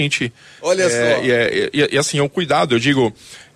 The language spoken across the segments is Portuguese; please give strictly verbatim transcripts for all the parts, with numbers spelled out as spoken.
Olha é, só. E, é, e, e assim, é um cuidado, eu digo...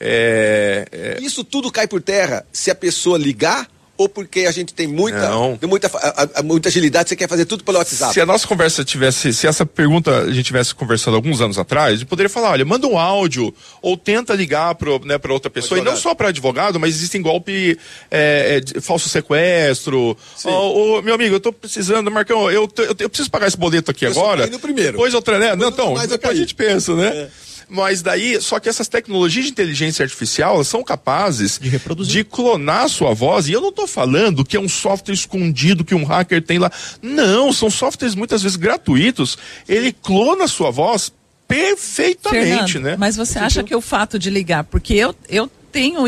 É, é... Isso tudo cai por terra se a pessoa ligar ou porque a gente tem muita, tem muita, a, a, muita agilidade, você quer fazer tudo pelo WhatsApp? Se a nossa conversa tivesse, se essa pergunta a gente tivesse conversando alguns anos atrás, a gente poderia falar, olha, manda um áudio ou tenta ligar para, né, para outra pessoa, e não só para advogado, mas existem golpe, é, é, falso sequestro, ou, meu amigo, eu tô precisando, Marcão, eu, eu, eu preciso pagar esse boleto aqui eu agora, no primeiro. Depois outra, né? Não, então, mais depois a gente pensa, né? É. Mas daí, só que essas tecnologias de inteligência artificial, elas são capazes de reproduzir, de clonar a sua voz, e eu não tô falando que é um software escondido que um hacker tem lá, não, são softwares muitas vezes gratuitos, ele clona a sua voz perfeitamente, Fernando, né? Mas você acha que o fato de ligar, porque eu, eu tenho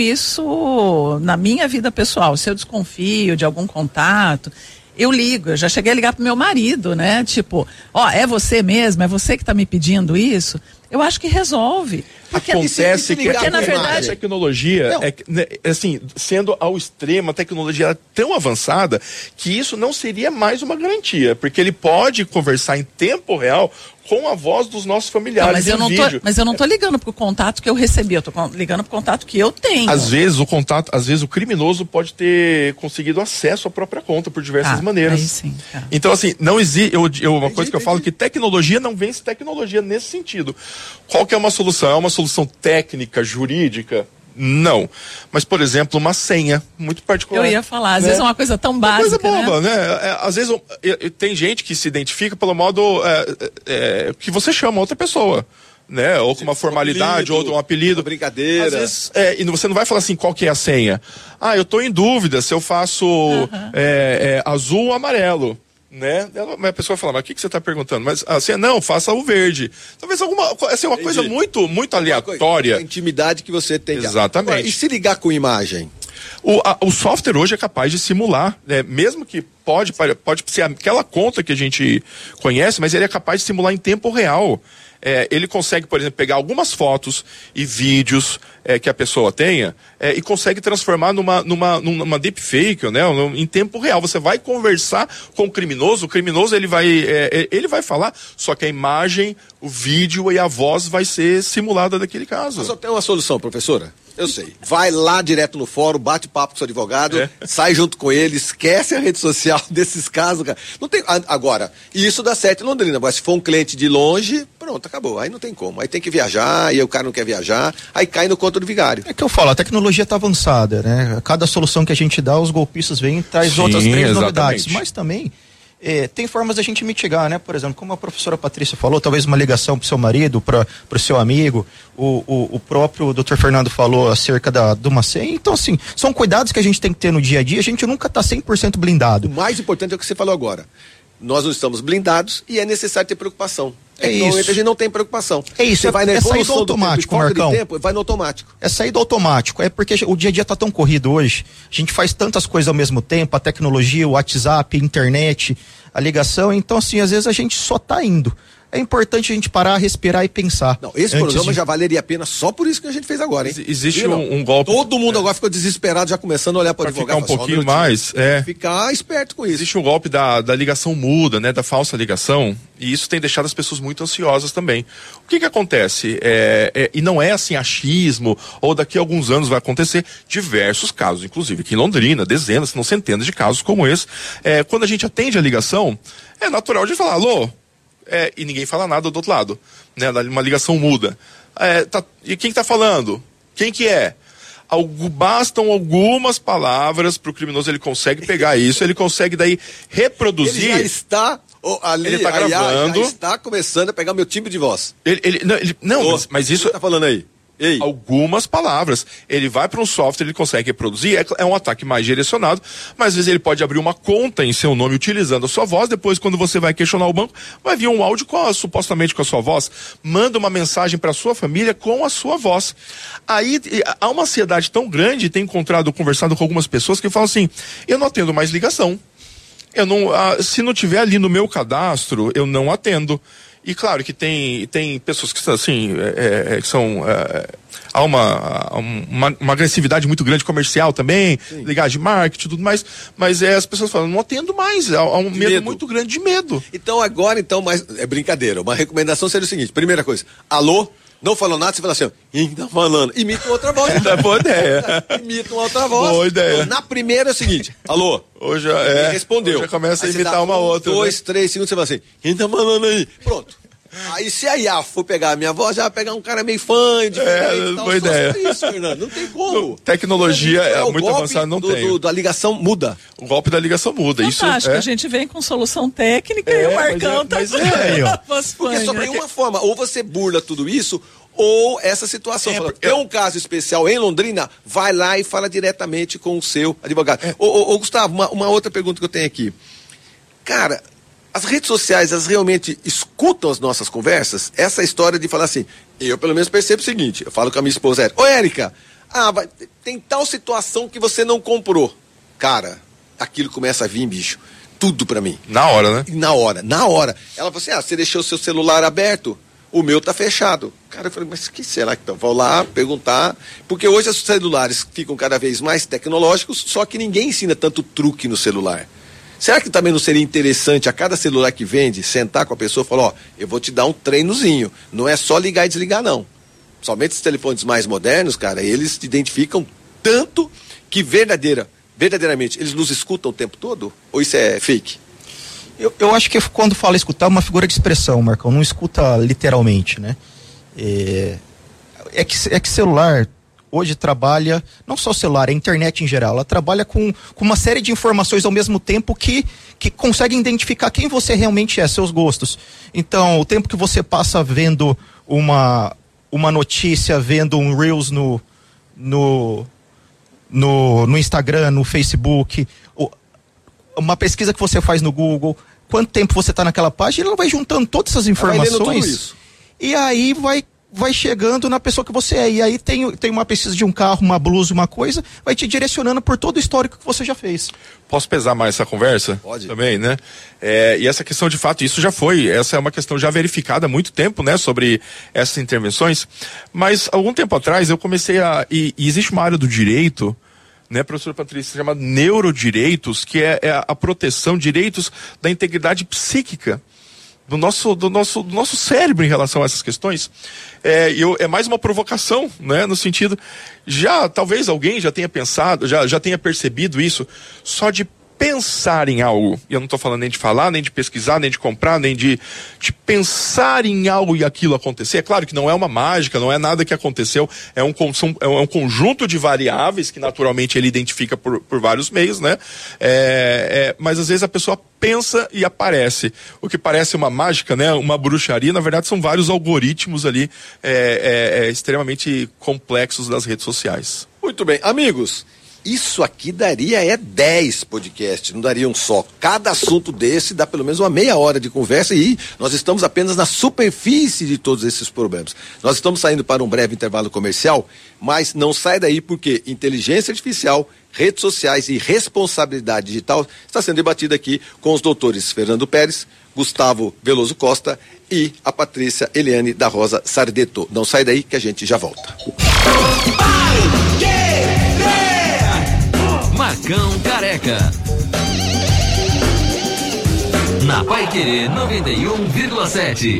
isso na minha vida pessoal, se eu desconfio de algum contato, eu ligo, eu já cheguei a ligar pro meu marido, né? Tipo, ó, é você mesmo? É você que tá me pedindo isso? Eu acho que resolve. Porque acontece que, porque, na verdade, a tecnologia, é, né, assim, sendo ao extremo, a tecnologia é tão avançada que isso não seria mais uma garantia, porque ele pode conversar em tempo real com a voz dos nossos familiares. Não, mas, eu não vídeo. tô, mas eu não tô ligando pro contato que eu recebi, eu tô ligando pro contato que eu tenho. Às vezes o contato, às vezes o criminoso pode ter conseguido acesso à própria conta por diversas ah, maneiras. Aí sim, tá. Então, assim, não existe. Eu, eu, uma coisa que eu falo que tecnologia não vence tecnologia nesse sentido. Qual que é uma solução? É uma solução técnica, jurídica? Não. Mas, por exemplo, uma senha muito particular. Eu ia falar, às né? vezes é uma coisa tão básica, uma coisa boba, né? né? É, às vezes eu, eu, tem gente que se identifica pelo modo é, é, que você chama outra pessoa. Né? Ou com uma formalidade, um apelido, ou um apelido. Uma brincadeira. Às vezes, é, e você não vai falar assim, qual que é a senha? Ah, eu tô em dúvida se eu faço uh-huh. é, é, azul ou amarelo. Né? A pessoa fala, mas o que, que você está perguntando? Mas assim, não, faça o verde. Talvez alguma assim, uma coisa muito, muito aleatória. A intimidade que você tem. Exatamente. Agora, e se ligar com imagem? O, a, o software hoje é capaz de simular, né? Mesmo que pode, pode ser aquela conta que a gente conhece, mas ele é capaz de simular em tempo real. É, ele consegue, por exemplo, pegar algumas fotos e vídeos é, que a pessoa tenha é, e consegue transformar numa, numa, numa deepfake, né, em tempo real. Você vai conversar com o criminoso, o criminoso ele vai, é, ele vai falar, só que a imagem, o vídeo e a voz vai ser simulada daquele caso. Mas só tem uma solução, professora. Eu sei. Vai lá direto no fórum, bate papo com o seu advogado, é. sai junto com ele, esquece a rede social desses casos, cara. Não tem, agora, isso dá certo em Londrina, mas se for um cliente de longe, pronto, acabou. Aí não tem como. Aí tem que viajar, e o cara não quer viajar, aí cai no conto do vigário. É que eu falo, a tecnologia está avançada, né? Cada solução que a gente dá, os golpistas vêm e traz Sim, outras três exatamente. novidades. Mas também É, tem formas da gente mitigar, né? Por exemplo, como a professora Patrícia falou, talvez uma ligação pro seu marido, para o seu amigo, o, o, o próprio doutor Fernando falou acerca da, de uma senha. Então, assim, são cuidados que a gente tem que ter no dia a dia, a gente nunca tá cem por cento blindado. O mais importante é o que você falou agora. Nós não estamos blindados e é necessário ter preocupação. É então, isso. A gente não tem preocupação. É isso, você é, vai na é sair do evolução automático, do tempo, Marcão. de tempo, vai no automático. É sair do automático, é porque o dia a dia tá tão corrido hoje, a gente faz tantas coisas ao mesmo tempo, a tecnologia, o WhatsApp, a internet, a ligação, então assim, às vezes a gente só tá indo. É importante a gente parar, respirar e pensar. Não, esse programa de... já valeria a pena só por isso que a gente fez agora, hein? Existe um, um golpe... Todo mundo é. agora ficou desesperado, já começando a olhar para o advogado. Ficar um pouquinho um mais, é... Ficar esperto com isso. Existe um golpe da, da ligação muda, né? Da falsa ligação, e isso tem deixado as pessoas muito ansiosas também. O que que acontece? É, é, e não é assim achismo, ou daqui a alguns anos vai acontecer diversos casos, inclusive aqui em Londrina, dezenas, se não centenas de casos como esse. É, quando a gente atende a ligação, é natural de falar, alô? É, e ninguém fala nada do outro lado, né? Uma ligação muda. É, tá, e quem está falando? Quem que é? Algo, bastam algumas palavras para o criminoso, ele consegue pegar isso, ele consegue daí reproduzir. Ele já está oh, ali, ele está gravando, já está começando a pegar meu timbre de voz. Ele, ele, não, ele, não oh, mas, mas isso está falando aí. Ei. Algumas palavras. Ele vai para um software, ele consegue reproduzir, é, é um ataque mais direcionado, mas às vezes ele pode abrir uma conta em seu nome utilizando a sua voz, depois quando você vai questionar o banco, vai vir um áudio com a, supostamente com a sua voz, manda uma mensagem para sua família com a sua voz. Aí há uma ansiedade tão grande, tem encontrado, conversado com algumas pessoas que falam assim, eu não atendo mais ligação. Eu não, ah, se não tiver ali no meu cadastro, eu não atendo. E claro que tem, tem pessoas que são assim, é, é, que são. É, há uma, uma, uma agressividade muito grande comercial também, Sim. ligado de marketing e tudo mais, mas é, as pessoas falam, não atendo mais, há, há um medo, medo muito grande de medo. Então agora, então, mais, é brincadeira, uma recomendação seria o seguinte, primeira coisa, alô, não falou nada, você fala assim, quem tá falando? Imita uma outra voz. É boa ideia. Imita uma outra voz. Boa ideia. Então, na primeira é o seguinte, alô, hoje é, respondeu. Hoje já começa a imitar uma um, outra. Dois, né? três segundos, você fala assim, quem tá falando aí? Pronto. Aí se a I A for pegar a minha voz, já vai pegar um cara meio fã, diferente. É, tal, boa ideia. Isso, Fernando, não tem como. Tecnologia é, é muito avançada, não do, tem. Do, da ligação muda. O golpe da ligação muda. Fantástico, isso é... a gente vem com solução técnica é, e o Marcão tá mas é, mas é aí, ó. Porque só tem uma forma, ou você burla tudo isso, ou essa situação. É, fala, tem um caso especial em Londrina, vai lá e fala diretamente com o seu advogado. É. Ô, ô, ô, Gustavo, uma, uma outra pergunta que eu tenho aqui. Cara, as redes sociais, elas realmente escutam as nossas conversas? Essa história de falar assim, eu pelo menos percebo o seguinte, eu falo com a minha esposa, ô Érica, ah, vai, tem tal situação que você não comprou. Cara, aquilo começa a vir, bicho, tudo pra mim. Na hora, né? Na hora, na hora. Ela falou assim, ah, você deixou o seu celular aberto? O meu tá fechado. Cara, eu falei, mas o que será que tá? Vou lá perguntar, porque hoje os celulares ficam cada vez mais tecnológicos, só que ninguém ensina tanto truque no celular. Será que também não seria interessante a cada celular que vende, sentar com a pessoa e falar, ó, eu vou te dar um treinozinho, não é só ligar e desligar não. Somente os telefones mais modernos, cara, eles te identificam tanto que verdadeira, verdadeiramente, eles nos escutam o tempo todo? Ou isso é fake? Eu, eu acho que quando fala escutar é uma figura de expressão, Marcão, não escuta literalmente, né? É, é, que, é que celular hoje trabalha, não só o celular, a internet em geral, ela trabalha com, com uma série de informações ao mesmo tempo que, que conseguem identificar quem você realmente é, seus gostos. Então, o tempo que você passa vendo uma, uma notícia, vendo um Reels no, no, no, no Instagram, no Facebook, uma pesquisa que você faz no Google, quanto tempo você está naquela página, ela vai juntando todas essas informações vai tudo isso. E aí vai vai chegando na pessoa que você é, e aí tem, tem uma pesquisa de um carro, uma blusa, uma coisa, vai te direcionando por todo o histórico que você já fez. Posso pesar mais essa conversa? Pode. Também, né? É, e essa questão, de fato, isso já foi, essa é uma questão já verificada há muito tempo, né, sobre essas intervenções, mas algum tempo atrás eu comecei a, e, e existe uma área do direito, né, professora Patrícia, chamada neurodireitos, que é, é a proteção, direitos da integridade psíquica do nosso, do nosso, do nosso cérebro em relação a essas questões. É, eu, é mais uma provocação, né, no sentido, já, talvez alguém já tenha pensado, já, já tenha percebido isso, só de pensar em algo, e eu não estou falando nem de falar, nem de pesquisar, nem de comprar, nem de, de pensar em algo e aquilo acontecer. É claro que não é uma mágica, não é nada que aconteceu, é um, é um conjunto de variáveis que naturalmente ele identifica por, por vários meios, né? É, é, mas às vezes a pessoa pensa e aparece. O que parece uma mágica, né? Uma bruxaria, na verdade são vários algoritmos ali é, é, é, extremamente complexos das redes sociais. Muito bem, amigos. Isso aqui daria é dez podcasts, não daria um só. Cada assunto desse dá pelo menos uma meia hora de conversa e nós estamos apenas na superfície de todos esses problemas. Nós estamos saindo para um breve intervalo comercial, mas não sai daí porque inteligência artificial, redes sociais e responsabilidade digital está sendo debatida aqui com os doutores Fernando Pérez, Gustavo Veloso Costa e a Patrícia Eliane da Rosa Sardeto. Não sai daí que a gente já volta. Marcão Careca. Na Paiquerê noventa e um vírgula sete.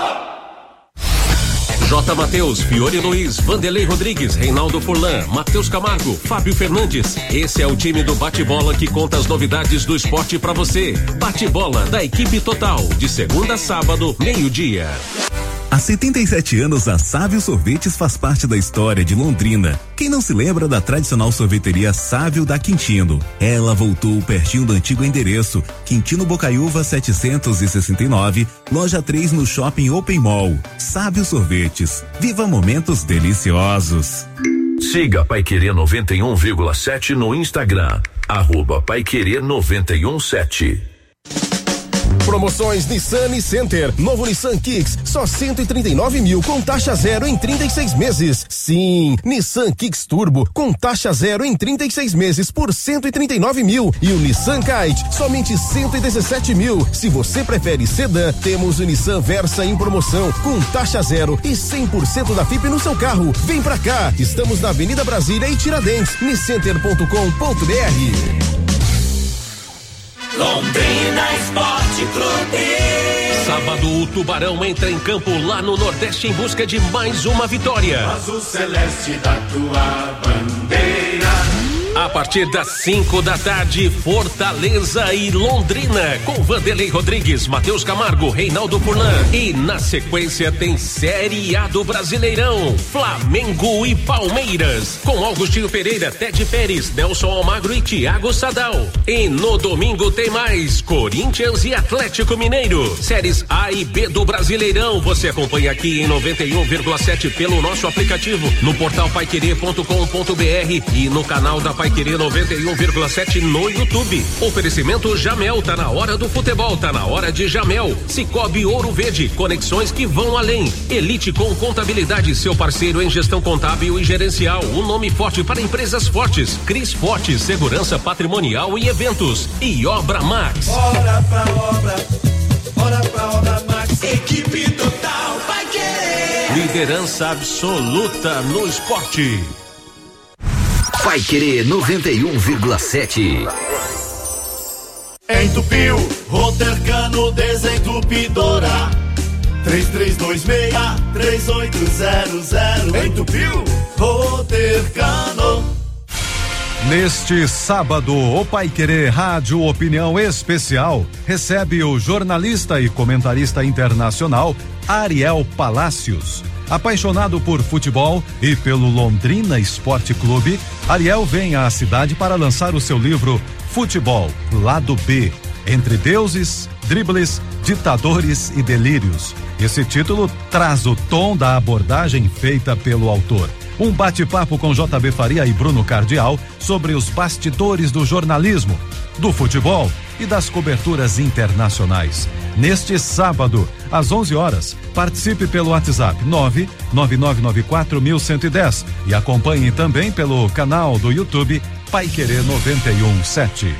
J. Mateus, Fiore Luiz, Vanderlei Rodrigues, Reinaldo Furlan, Matheus Camargo, Fábio Fernandes. Esse é o time do Bate-Bola que conta as novidades do esporte pra você. Bate-Bola da equipe total, de segunda a sábado, meio-dia. Há setenta e sete anos, a Sávio Sorvetes faz parte da história de Londrina. Quem não se lembra da tradicional sorveteria Sávio da Quintino? Ela voltou pertinho do antigo endereço, Quintino Bocaiúva setecentos e sessenta e nove, loja três no Shopping Open Mall. Sávio Sorvetes, viva momentos deliciosos. Siga Paiquerê noventa e um vírgula sete no Instagram, arroba Paiquerê noventa e um sete. Promoções Nissan e Center. Novo Nissan Kicks, só cento e trinta e nove mil com taxa zero em trinta e seis meses. Sim, Nissan Kicks Turbo com taxa zero em trinta e seis meses por cento e trinta e nove mil. E o Nissan Kite, somente cento e dezessete mil. Se você prefere sedã, temos o Nissan Versa em promoção com taxa zero e cem por cento da F I P no seu carro. Vem pra cá, estamos na Avenida Brasília e Tiradentes, niscenter ponto com ponto br. Londrina Esporte Clube. Sábado, o Tubarão entra em campo lá no Nordeste em busca de mais uma vitória. Azul celeste da tua bandeira. A partir das cinco da tarde, Fortaleza e Londrina, com Vanderlei Rodrigues, Matheus Camargo, Reinaldo Furlan. E na sequência tem Série A do Brasileirão, Flamengo e Palmeiras, com Augustinho Pereira, Ted Pérez, Nelson Almagro e Thiago Sadal. E no domingo tem mais Corinthians e Atlético Mineiro, séries A e B do Brasileirão. Você acompanha aqui em noventa e um vírgula sete pelo nosso aplicativo, no portal paiquerê ponto com ponto br e no canal da Paiquerê noventa e um vírgula sete no YouTube. Oferecimento Jamel, tá na hora do futebol, tá na hora de Jamel. Cicobi Ouro Verde, conexões que vão além. Elite com Contabilidade, seu parceiro em gestão contábil e gerencial. Um nome forte para empresas fortes. Cris Forte, segurança patrimonial e eventos. E Obra Max. Bora pra obra, bora pra Obra Max. Equipe total Paiquerê. Liderança absoluta no esporte. Paiquerê noventa e um vírgula sete. Entupiu, Rotercano Desentupidora. três três dois seis, três oito zero zero. Entupiu, Rotercano. Neste sábado, o Paiquerê Rádio Opinião Especial recebe o jornalista e comentarista internacional Ariel Palacios. Apaixonado por futebol e pelo Londrina Esporte Clube, Ariel vem à cidade para lançar o seu livro Futebol, Lado B, Entre Deuses, Dribles, Ditadores e Delírios. Esse título traz o tom da abordagem feita pelo autor. Um bate-papo com J B Faria e Bruno Cardial sobre os bastidores do jornalismo, do futebol e das coberturas internacionais. Neste sábado, às onze horas, participe pelo WhatsApp nove nove nove nove quatro um um zero e acompanhe também pelo canal do YouTube Paiquerê noventa e um vírgula sete.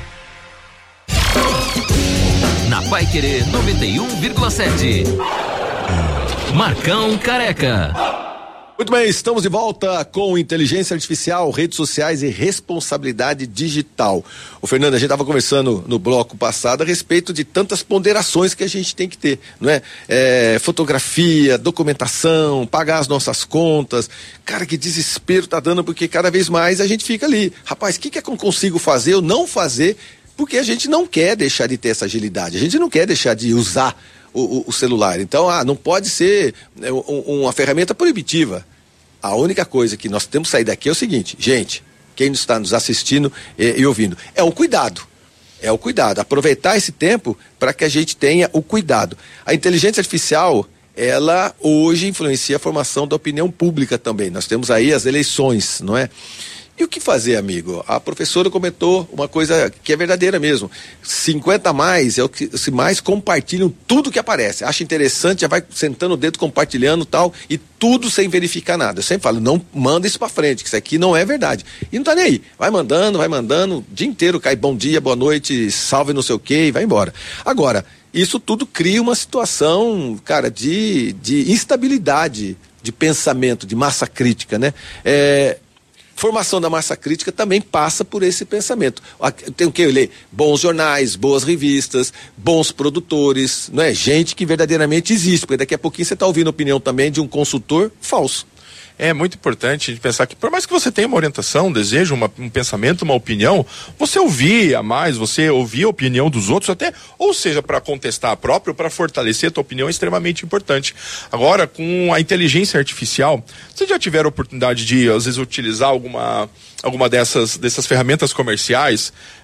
Na Paiquerê noventa e um vírgula sete. Marcão Careca. Muito bem, estamos de volta com inteligência artificial, redes sociais e responsabilidade digital. O Fernando, a gente estava conversando no bloco passado a respeito de tantas ponderações que a gente tem que ter, não é? É, fotografia, documentação, pagar as nossas contas. Cara, que desespero tá dando, porque cada vez mais a gente fica ali. Rapaz, o que que eu consigo fazer ou não fazer? Porque a gente não quer deixar de ter essa agilidade, a gente não quer deixar de usar o, o, o celular. Então, ah, não pode ser um, uma ferramenta proibitiva. A única coisa que nós temos que sair daqui é o seguinte, gente, quem está nos assistindo e, e ouvindo, é o cuidado. É o cuidado, aproveitar esse tempo para que a gente tenha o cuidado. A inteligência artificial, ela hoje influencia a formação da opinião pública também. Nós temos aí as eleições, não é? E o que fazer, amigo? A professora comentou uma coisa que é verdadeira mesmo. cinquenta a mais é o que se mais compartilham tudo que aparece. Acha interessante, já vai sentando o dedo, compartilhando tal, e tudo sem verificar nada. Eu sempre falo, não manda isso pra frente, que isso aqui não é verdade. E não tá nem aí. Vai mandando, vai mandando, o dia inteiro cai bom dia, boa noite, salve não sei o quê, e vai embora. Agora, isso tudo cria uma situação, cara, de, de instabilidade de pensamento, de massa crítica, né? É... Formação da massa crítica também passa por esse pensamento. Tem o que eu ler? Bons jornais, boas revistas, bons produtores, não é? Gente que verdadeiramente existe, porque daqui a pouquinho você está ouvindo a opinião também de um consultor falso. É muito importante a gente pensar que, por mais que você tenha uma orientação, um desejo, uma, um pensamento, uma opinião, você ouvir a mais, você ouvir a opinião dos outros, até, ou seja, para contestar a própria ou para fortalecer a tua opinião, é extremamente importante. Agora, com a inteligência artificial, vocês já tiveram a oportunidade de, às vezes, utilizar alguma, alguma dessas, dessas ferramentas comerciais?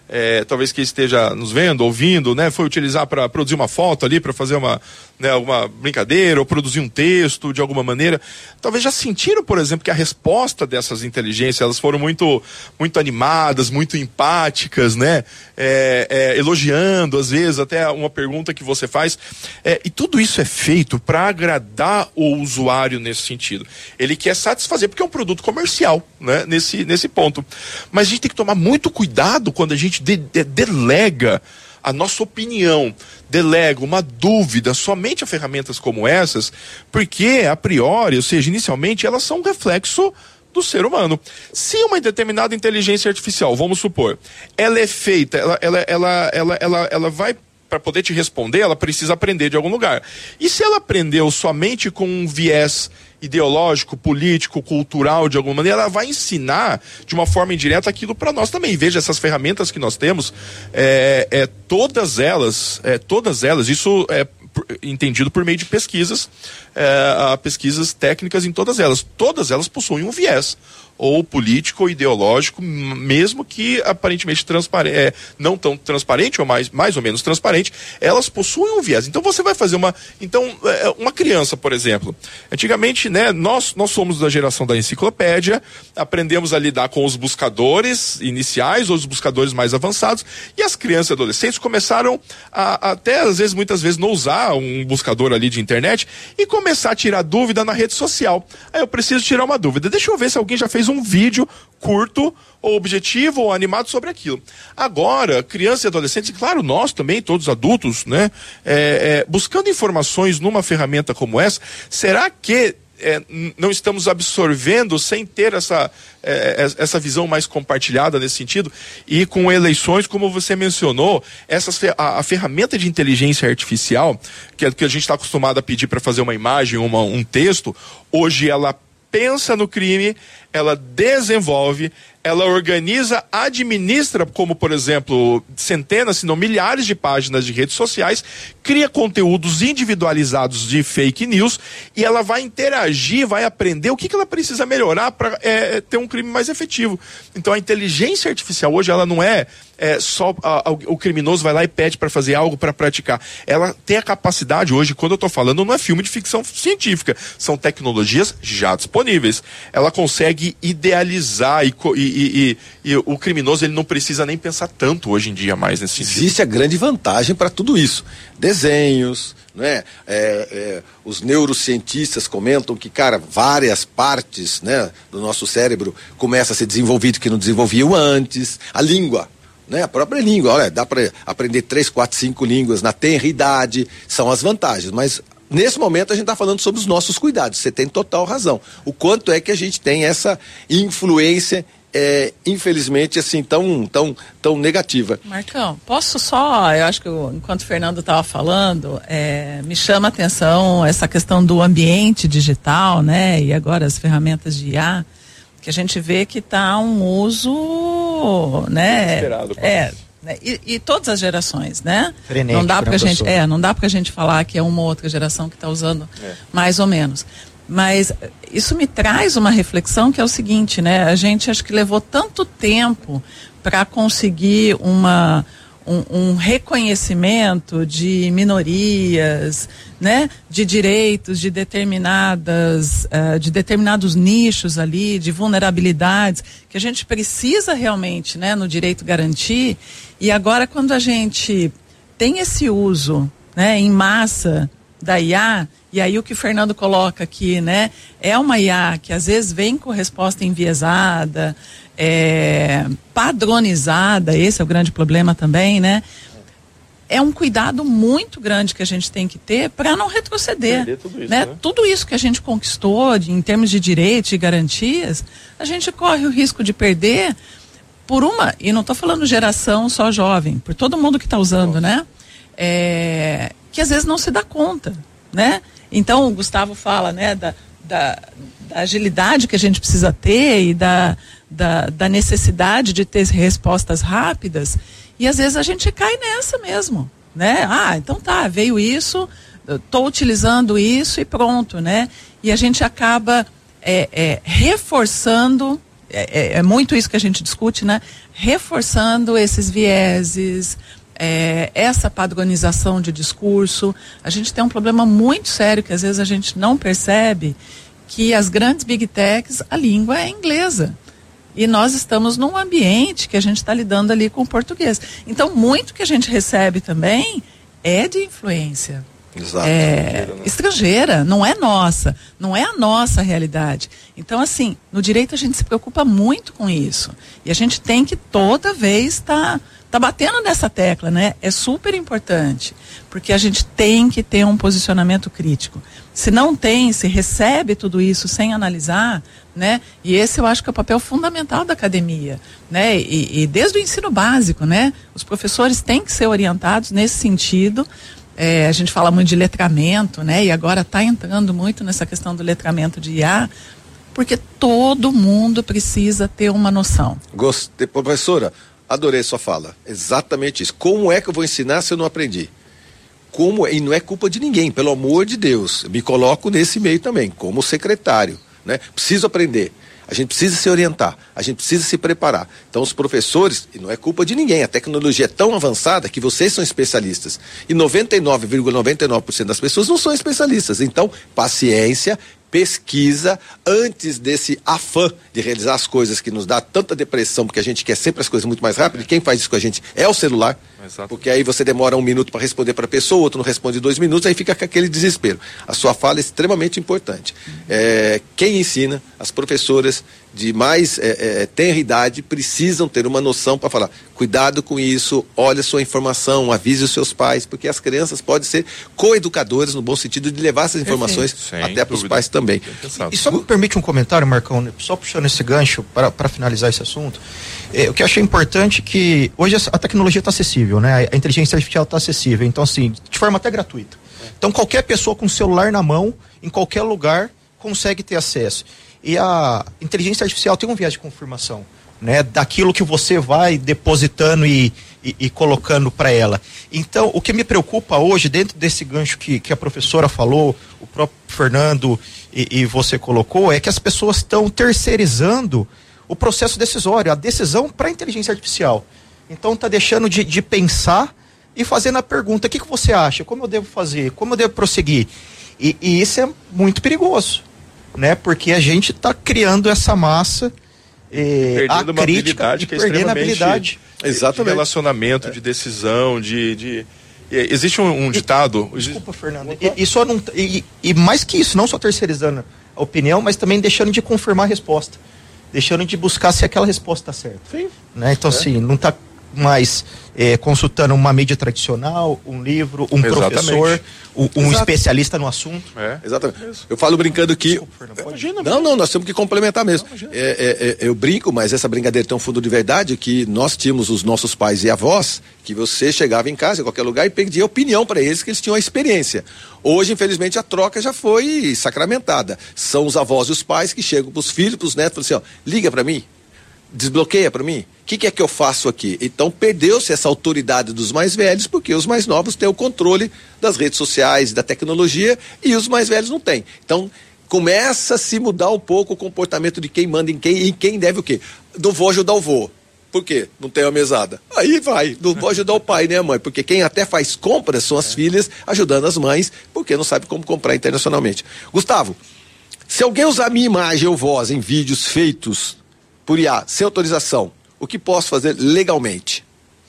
é, talvez que esteja nos vendo, ouvindo, né, foi utilizar para produzir uma foto ali, para fazer uma, né, alguma brincadeira ou produzir um texto de alguma maneira, talvez já sentiram, por exemplo, que a resposta dessas inteligências, elas foram muito, muito animadas, muito empáticas, né, é, é, elogiando às vezes até uma pergunta que você faz, é, e tudo isso é feito para agradar o usuário nesse sentido. Ele quer satisfazer porque é um produto comercial, né, nesse, nesse ponto. Mas a gente tem que tomar muito cuidado quando a gente de, de, delega a nossa opinião, delega uma dúvida somente a ferramentas como essas, porque a priori, ou seja, inicialmente, elas são um reflexo do ser humano. Se uma determinada inteligência artificial, vamos supor, ela é feita, ela, ela, ela, ela, ela, ela vai, para poder te responder, ela precisa aprender de algum lugar. E se ela aprendeu somente com um viés ideológico, político, cultural, de alguma maneira, ela vai ensinar de uma forma indireta aquilo para nós também. Veja, essas ferramentas que nós temos, é, é, todas elas, é, todas elas, isso é entendido por meio de pesquisas, é, pesquisas técnicas em todas elas. Todas elas possuem um viés, ou político ou ideológico, mesmo que aparentemente transparente, é, não tão transparente ou mais, mais ou menos transparente, elas possuem um viés. Então você vai fazer uma, então é, uma criança, por exemplo, antigamente, né, nós, nós somos da geração da enciclopédia, aprendemos a lidar com os buscadores iniciais ou os buscadores mais avançados, e as crianças e adolescentes começaram a, até às vezes, muitas vezes, não usar um buscador ali de internet e começar a tirar dúvida na rede social. Aí eu preciso tirar uma dúvida, deixa eu ver se alguém já fez um vídeo curto, ou objetivo, ou animado sobre aquilo. Agora, crianças e adolescentes, e claro, nós também, todos adultos, né, é, é, buscando informações numa ferramenta como essa, será que é, não estamos absorvendo sem ter essa, é, essa visão mais compartilhada nesse sentido? E com eleições, como você mencionou, essas, a, a ferramenta de inteligência artificial, que, é, que a gente está acostumado a pedir para fazer uma imagem, uma, um texto, hoje ela pensa no crime, ela desenvolve, ela organiza, administra, como por exemplo, centenas, se não milhares de páginas de redes sociais, cria conteúdos individualizados de fake news e ela vai interagir, vai aprender o que, que ela precisa melhorar para é, ter um crime mais efetivo. Então a inteligência artificial hoje, ela não é, é só a, a, o criminoso vai lá e pede para fazer algo para praticar. Ela tem a capacidade hoje, quando eu estou falando, não é filme de ficção científica, são tecnologias já disponíveis. Ela consegue idealizar e, e, e, e, e o criminoso, ele não precisa nem pensar tanto hoje em dia mais nesse sentido. Existe a grande vantagem para tudo isso. Desenhos, né? É, é, os neurocientistas comentam que, cara, várias partes, né, do nosso cérebro começam a ser desenvolvidas que não desenvolviam antes. A língua, né? A própria língua, olha, dá para aprender três, quatro, cinco línguas na tenra idade, são as vantagens, mas nesse momento a gente está falando sobre os nossos cuidados. Você tem total razão. O quanto é que a gente tem essa influência, é, infelizmente, assim, tão, tão, tão negativa. Marcão, posso só, eu acho que eu, enquanto o Fernando estava falando, é, me chama a atenção essa questão do ambiente digital, né? E agora as ferramentas de I A, que a gente vê que está um uso, né? Esperado, é. E, e todas as gerações, né? Frenético, não dá pra né, gente, professor? é, não dá pra gente falar que é uma ou outra geração que está usando é. mais ou menos. Mas isso me traz uma reflexão que é o seguinte, né? A gente acho que levou tanto tempo para conseguir uma um, um reconhecimento de minorias, né? De direitos, de determinadas, uh, de determinados nichos ali, de vulnerabilidades que a gente precisa realmente, né? No direito garantir. E agora quando a gente tem esse uso, né? Em massa da I A, e aí o que o Fernando coloca aqui, né? É uma I A que às vezes vem com resposta enviesada, é, padronizada, esse é o grande problema também, né? É um cuidado muito grande que a gente tem que ter para não retroceder. Tudo isso, né? né? Tudo isso que a gente conquistou de, em termos de direitos e garantias, a gente corre o risco de perder por uma, e não estou falando geração só jovem, por todo mundo que está usando, Nossa. né? É, que às vezes não se dá conta, né? Então o Gustavo fala, né, da, da, da agilidade que a gente precisa ter e da, da, da necessidade de ter respostas rápidas, e às vezes a gente cai nessa mesmo, né? Ah, então tá, veio isso, estou utilizando isso e pronto, né? E a gente acaba é, é, reforçando é, é muito isso que a gente discute, né? Reforçando esses vieses, é, essa padronização de discurso. A gente tem um problema muito sério que às vezes a gente não percebe, que as grandes big techs, a língua é inglesa. E nós estamos num ambiente que a gente está lidando ali com o português. Então, muito que a gente recebe também é de influência. Exato. É, estrangeira, não é nossa, não é a nossa realidade. Então, assim, no direito a gente se preocupa muito com isso. E a gente tem que toda vez estar tá, tá batendo nessa tecla, né? É super importante, porque a gente tem que ter um posicionamento crítico. Se não tem, se recebe tudo isso sem analisar, né? E esse eu acho que é o papel fundamental da academia, né? E, e desde o ensino básico, né? Os professores têm que ser orientados nesse sentido. É, a gente fala muito de letramento, né? E agora está entrando muito nessa questão do letramento de I A, porque todo mundo precisa ter uma noção. Gostei, professora, adorei sua fala. Exatamente isso. Como é que eu vou ensinar se eu não aprendi? Como, e não é culpa de ninguém, pelo amor de Deus. Eu me coloco nesse meio também, como secretário, né? Preciso aprender. A gente precisa se orientar, a gente precisa se preparar. Então os professores, e não é culpa de ninguém, a tecnologia é tão avançada que vocês são especialistas. E noventa e nove vírgula noventa e nove por cento das pessoas não são especialistas. Então, paciência, pesquisa, antes desse afã de realizar as coisas que nos dá tanta depressão, porque a gente quer sempre as coisas muito mais rápido, e quem faz isso com a gente é o celular. Exato. Porque aí você demora um minuto para responder para a pessoa, o outro não responde dois minutos, aí fica com aquele desespero. A sua fala é extremamente importante. É, quem ensina, as professoras de mais é, é, tenra idade precisam ter uma noção para falar, cuidado com isso, olha a sua informação, avise os seus pais, porque as crianças podem ser coeducadoras no bom sentido de levar essas informações até para os pais também. E, e só me permite um comentário, Marcão, né? Só puxando esse gancho para finalizar esse assunto. É, o que eu achei importante é que hoje a, a tecnologia está acessível, né? A, a inteligência artificial está acessível, então assim, de forma até gratuita. Então qualquer pessoa com o celular na mão, em qualquer lugar, consegue ter acesso. E a inteligência artificial tem um viés de confirmação, né? Daquilo que você vai depositando e, e, e colocando para ela. Então, o que me preocupa hoje, dentro desse gancho que, que a professora falou, o próprio Fernando e, e você colocou, é que as pessoas estão terceirizando o processo decisório, a decisão para a inteligência artificial. Então, está deixando de, de pensar e fazendo a pergunta, o que, que você acha? Como eu devo fazer? Como eu devo prosseguir? E, e isso é muito perigoso, né? Porque a gente está criando essa massa eh, a uma crítica habilidade e que é perdendo a habilidade. Exatamente. De relacionamento, é. de decisão, de... de... Existe um, um ditado... E, desculpa, Fernando. E, e, só não, e, e mais que isso, não só terceirizando a opinião, mas também deixando de confirmar a resposta. Deixando de buscar se aquela resposta está certa. Sim. Né? Então, é. assim, não está mais é, consultando uma mídia tradicional, um livro, um Exatamente. professor, um, um especialista no assunto. É. Exatamente. Isso. Eu falo brincando que... Desculpa, Imagina, não, não, nós temos que complementar mesmo. Não, é, é, é, eu brinco, mas essa brincadeira tem um fundo de verdade, que nós tínhamos os nossos pais e avós, que você chegava em casa, em qualquer lugar, e pedia opinião para eles, que eles tinham a experiência. Hoje, infelizmente, a troca já foi sacramentada. São os avós e os pais que chegam para os filhos, para os netos, e falam assim, ó, liga para mim, desbloqueia para mim, o que, que é que eu faço aqui? Então perdeu-se essa autoridade dos mais velhos, porque os mais novos têm o controle das redes sociais, da tecnologia, e os mais velhos não têm. Então começa a se mudar um pouco o comportamento de quem manda em quem e quem deve o quê? Não vou ajudar o vô. Por quê? Não tem a mesada. Aí vai, não vou ajudar o pai nem a mãe, porque quem até faz compras são as é. filhas ajudando as mães, porque não sabe como comprar internacionalmente. Gustavo, se alguém usar minha imagem ou voz em vídeos feitos por I A, sem autorização, o que posso fazer legalmente?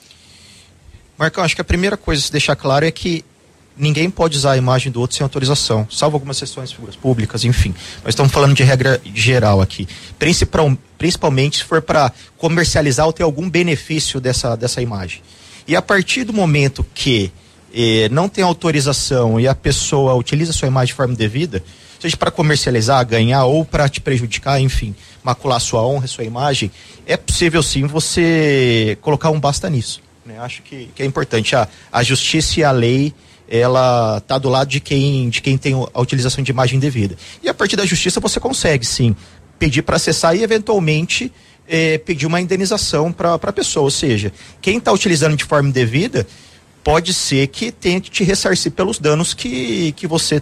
Marcão, acho que a primeira coisa a se deixar claro é que ninguém pode usar a imagem do outro sem autorização, salvo algumas sessões de figuras públicas, enfim. Nós estamos falando de regra geral aqui. Principal, principalmente se for para comercializar ou ter algum benefício dessa, dessa imagem. E a partir do momento que eh, não tem autorização e a pessoa utiliza a sua imagem de forma indevida, seja para comercializar, ganhar ou para te prejudicar, enfim, macular sua honra, sua imagem, é possível sim você colocar um basta nisso. Né? Acho que, que é importante. A, a justiça e a lei, ela tá do lado de quem, de quem tem a utilização de imagem indevida. E a partir da justiça você consegue sim pedir para acessar e eventualmente eh, pedir uma indenização para a pessoa. Ou seja, quem está utilizando de forma indevida pode ser que tenha que te ressarcir pelos danos que, que você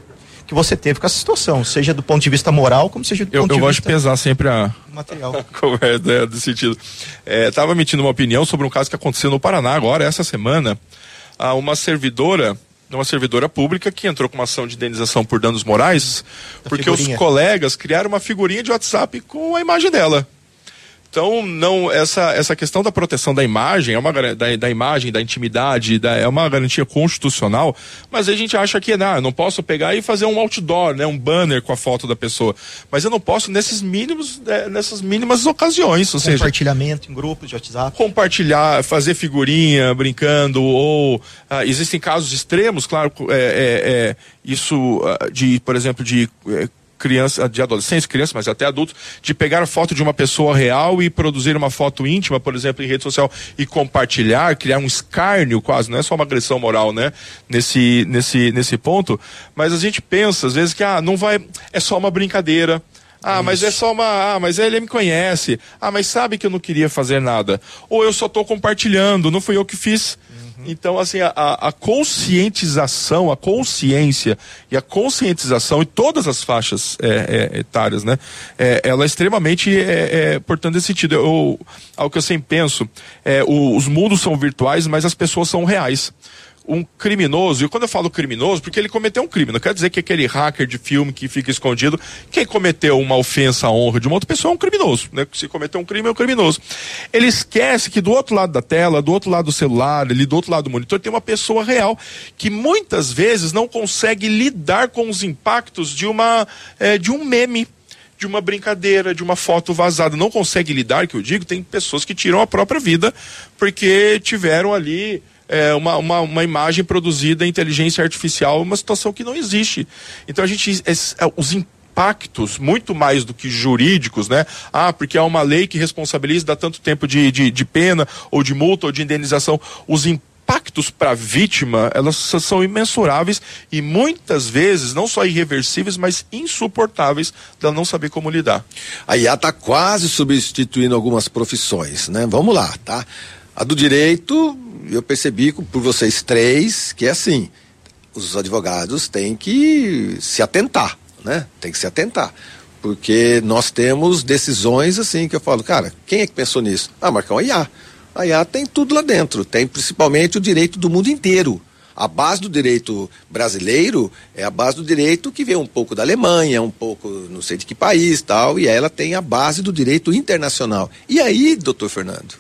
que você teve com essa situação, seja do ponto de vista moral, como seja do eu, ponto eu de vista... Eu vista... gosto de pesar sempre a... material. A conversa, né, do sentido. É, tava emitindo uma opinião sobre um caso que aconteceu no Paraná agora, essa semana, a uma servidora, uma servidora pública que entrou com uma ação de indenização por danos morais, da porque figurinha. Os colegas criaram uma figurinha de WhatsApp com a imagem dela. Então, não, essa, essa questão da proteção da imagem, é uma, da, da imagem, da intimidade, da, é uma garantia constitucional, mas a gente acha que não, eu não posso pegar e fazer um outdoor, né, um banner com a foto da pessoa, mas eu não posso nesses mínimos, é, nessas mínimas ocasiões, ou seja... Compartilhamento em grupos de WhatsApp. Compartilhar, fazer figurinha, brincando, ou ah, existem casos extremos, claro, é, é, é, isso ah, de, por exemplo, de... É, criança, de adolescentes, crianças, mas até adultos, de pegar a foto de uma pessoa real e produzir uma foto íntima, por exemplo, em rede social e compartilhar, criar um escárnio quase, não é só uma agressão moral, né? Nesse, nesse, nesse ponto, mas a gente pensa às vezes que, ah, não vai, é só uma brincadeira. Ah, Isso. mas é só uma, ah, mas ele me conhece. Ah, mas sabe que eu não queria fazer nada. Ou eu só tô compartilhando, não fui eu que fiz. Então, assim, a, a conscientização, a consciência e a conscientização em todas as faixas é, é, etárias, né? É, ela é extremamente é, é, importante nesse sentido. Eu, ao que eu sempre penso, é, o, os mundos são virtuais, mas as pessoas são reais. Um criminoso, e quando eu falo criminoso, porque ele cometeu um crime, não quer dizer que aquele hacker de filme que fica escondido, quem cometeu uma ofensa à honra de uma outra pessoa é um criminoso, né? Se cometeu um crime é um criminoso. Ele esquece que do outro lado da tela, do outro lado do celular, ali do outro lado do monitor, tem uma pessoa real, que muitas vezes não consegue lidar com os impactos de uma, é, de um meme, de uma brincadeira, de uma foto vazada, não consegue lidar, que eu digo, tem pessoas que tiram a própria vida, porque tiveram ali É uma, uma, uma imagem produzida em inteligência artificial, uma situação que não existe. Então a gente, é, é, os impactos, muito mais do que jurídicos, né? Ah, porque há uma lei que responsabiliza, dá tanto tempo de, de, de pena, ou de multa, ou de indenização. Os impactos para a vítima, elas são imensuráveis e muitas vezes, não só irreversíveis, mas insuportáveis dela não saber como lidar. A I A está quase substituindo algumas profissões, né? Vamos lá, tá? A do direito, eu percebi por vocês três que é assim, os advogados têm que se atentar, né? Tem que se atentar, porque nós temos decisões assim que eu falo, cara, quem é que pensou nisso? Ah, Marcão, a I A. A I A tem tudo lá dentro, tem principalmente o direito do mundo inteiro. A base do direito brasileiro é a base do direito que vem um pouco da Alemanha, um pouco não sei de que país tal, e ela tem a base do direito internacional. E aí, doutor Fernando?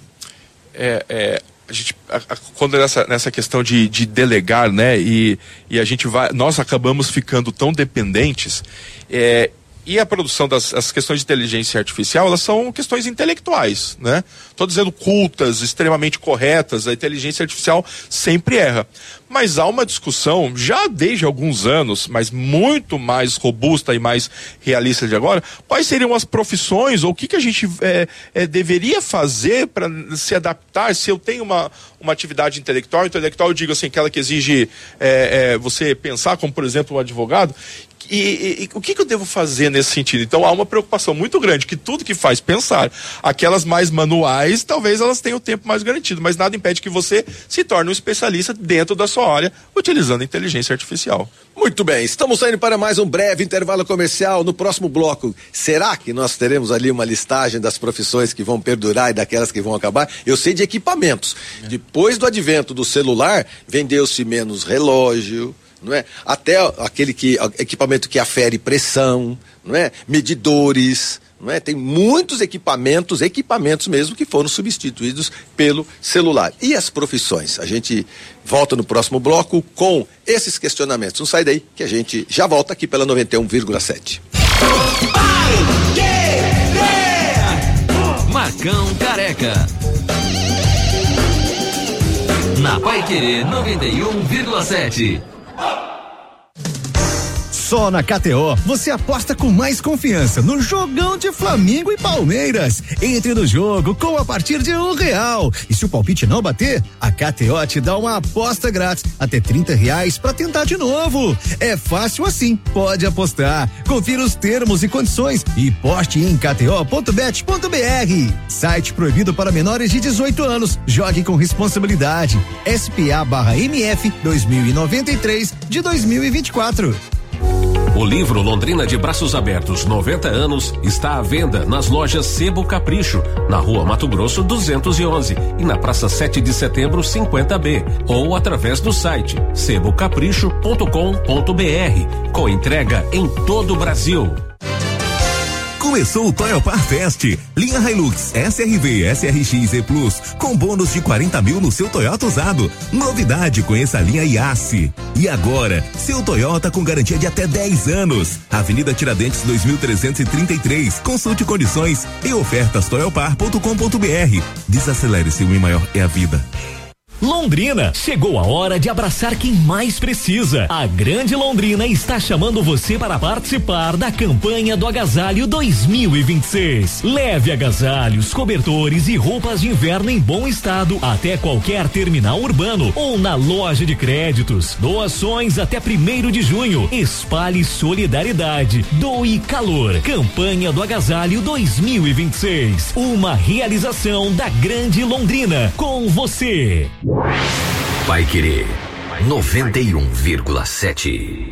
É, é, a gente, a, a, quando nessa, nessa questão de, de delegar, né, e, e a gente vai, nós acabamos ficando tão dependentes, é, e a produção das as questões de inteligência artificial, elas são questões intelectuais, né? Tô dizendo cultas, extremamente corretas, a inteligência artificial sempre erra. Mas há uma discussão, já desde alguns anos, mas muito mais robusta e mais realista de agora, quais seriam as profissões, ou o que que a gente é, é, deveria fazer para se adaptar, se eu tenho uma, uma atividade intelectual, intelectual eu digo assim, aquela que exige é, é, você pensar, como por exemplo um advogado, E, e, e o que, que eu devo fazer nesse sentido? Então há uma preocupação muito grande, que tudo que faz pensar, aquelas mais manuais, talvez elas tenham o tempo mais garantido, mas nada impede que você se torne um especialista dentro da sua área, utilizando a inteligência artificial. Muito bem, estamos saindo para mais um breve intervalo comercial. No próximo bloco, será que nós teremos ali uma listagem das profissões que vão perdurar e daquelas que vão acabar? Eu sei de equipamentos. É. Depois do advento do celular, vendeu-se menos relógio, não é? Até aquele que, equipamento que afere pressão, não é? Medidores, não é? Tem muitos equipamentos, equipamentos mesmo, que foram substituídos pelo celular. E as profissões? A gente volta no próximo bloco com esses questionamentos. Não sai daí, que a gente já volta aqui pela noventa e um vírgula sete. Marcão Careca. Na Paiquerê noventa e um vírgula sete. Só na K T O você aposta com mais confiança no jogão de Flamengo e Palmeiras. Entre no jogo com a partir de um real. E se o palpite não bater, a K T O te dá uma aposta grátis até trinta reais pra tentar de novo. É fácil assim, pode apostar. Confira os termos e condições e poste em k t o ponto bet ponto b r. Site proibido para menores de dezoito anos. Jogue com responsabilidade. S P A barra M F dois mil e noventa e três de dois mil e vinte e quatro. O livro Londrina de Braços Abertos noventa anos está à venda nas lojas Sebo Capricho, na Rua Mato Grosso duzentos e onze e na Praça sete de Setembro cinquenta B, ou através do site sebo capricho ponto com ponto br, com entrega em todo o Brasil. Começou o Toyopar Fest, linha Hilux S R V, S R X e Plus, com bônus de quarenta mil no seu Toyota usado. Novidade, conheça a linha Yasse. E agora, seu Toyota com garantia de até dez anos. Avenida Tiradentes dois mil trezentos e trinta e três. Consulte condições e ofertas toyopar ponto com ponto br. Desacelere-se, o I maior é a vida. Londrina, chegou a hora de abraçar quem mais precisa. A Grande Londrina está chamando você para participar da campanha do Agasalho dois mil e vinte e seis. Leve agasalhos, cobertores e roupas de inverno em bom estado até qualquer terminal urbano ou na loja de créditos. Doações até primeiro de junho. Espalhe solidariedade. Doe calor. Campanha do Agasalho dois mil e vinte e seis. Uma realização da Grande Londrina. Com você. Paiquerê noventa e um vírgula sete.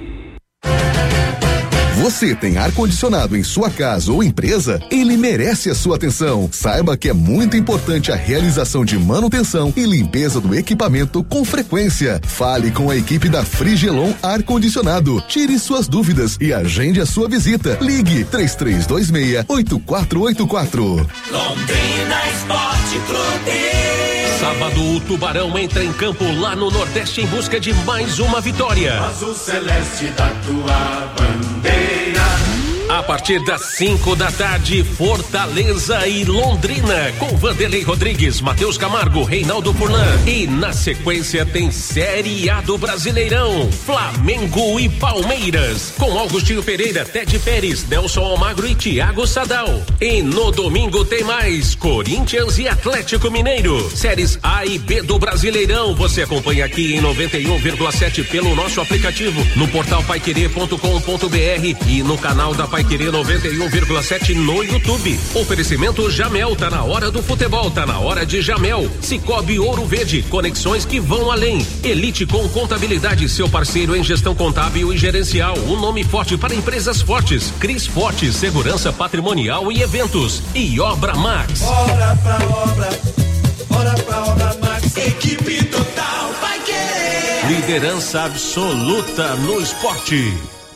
Você tem ar-condicionado em sua casa ou empresa? Ele merece a sua atenção. Saiba que é muito importante a realização de manutenção e limpeza do equipamento com frequência. Fale com a equipe da Frigelon Ar-Condicionado. Tire suas dúvidas e agende a sua visita. Ligue três três dois seis, oito quatro oito quatro. Londrina Esporte Clube. Sábado, o Tubarão entra em campo lá no Nordeste em busca de mais uma vitória. Azul celeste da tua bandeira. A partir das cinco da tarde, Fortaleza e Londrina, com Vanderlei Rodrigues, Matheus Camargo, Reinaldo Furlan. E na sequência tem Série A do Brasileirão, Flamengo e Palmeiras, com Augustinho Pereira, Ted Pérez, Nelson Almagro e Thiago Sadal. E no domingo tem mais Corinthians e Atlético Mineiro, séries A e B do Brasileirão. Você acompanha aqui em noventa e um vírgula sete pelo nosso aplicativo, no portal paiquerê ponto com ponto br e no canal da Paiquerê noventa e um vírgula sete no YouTube. Oferecimento Jamel, tá na hora do futebol, tá na hora de Jamel. Cicobi Ouro Verde, conexões que vão além. Elite com Contabilidade, seu parceiro em gestão contábil e gerencial. Um nome forte para empresas fortes. Cris Forte, segurança patrimonial e eventos. E Obra Max. Bora pra obra, bora pra Obra Max. Equipe total Paiquerê. Liderança absoluta no esporte.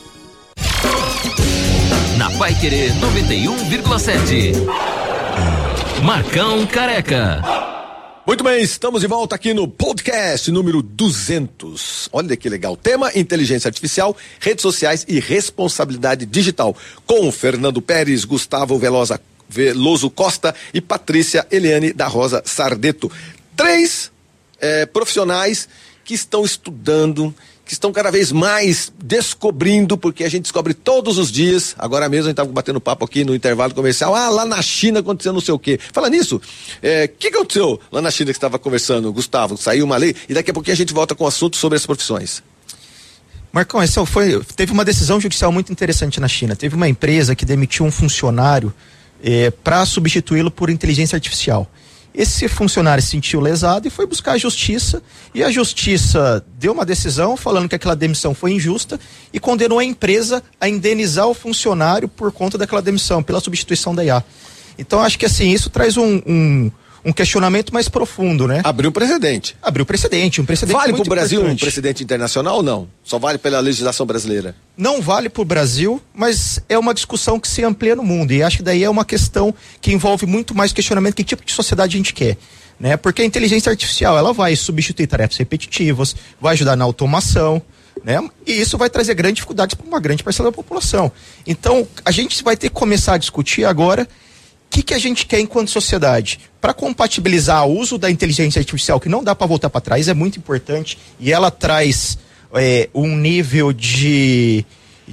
Na Paiquerê noventa e um vírgula sete. Marcão Careca. Muito bem, estamos de volta aqui no podcast número duzentos. Olha que legal. Tema: inteligência artificial, redes sociais e responsabilidade digital. Com Fernando Pérez, Gustavo Velosa, Veloso Costa e Patrícia Eliane da Rosa Sardeto. Três eh, profissionais que estão estudando, que estão cada vez mais descobrindo, porque a gente descobre todos os dias. Agora mesmo a gente estava batendo papo aqui no intervalo comercial. Ah, lá na China aconteceu não sei o quê. Fala nisso, o é, que aconteceu lá na China que você estava conversando, Gustavo? Saiu uma lei e daqui a pouquinho a gente volta com o assunto sobre as profissões. Marcão, essa foi, teve uma decisão judicial muito interessante na China. Teve uma empresa que demitiu um funcionário é, para substituí-lo por inteligência artificial. Esse funcionário se sentiu lesado e foi buscar a justiça, e a justiça deu uma decisão falando que aquela demissão foi injusta e condenou a empresa a indenizar o funcionário por conta daquela demissão, pela substituição da I A. Então acho que assim, isso traz um, um, um questionamento mais profundo, né? Abriu precedente. Abriu precedente, um precedente Vale muito para o Brasil importante. um precedente internacional ou não? Só vale pela legislação brasileira? Não vale para o Brasil, mas é uma discussão que se amplia no mundo, e acho que daí é uma questão que envolve muito mais questionamento: que tipo de sociedade a gente quer, né? Porque a inteligência artificial, ela vai substituir tarefas repetitivas, vai ajudar na automação, né? E isso vai trazer grandes dificuldades para uma grande parcela da população. Então, a gente vai ter que começar a discutir agora o que, que a gente quer enquanto sociedade. Para compatibilizar o uso da inteligência artificial, que não dá para voltar para trás, é muito importante, e ela traz é, um nível de,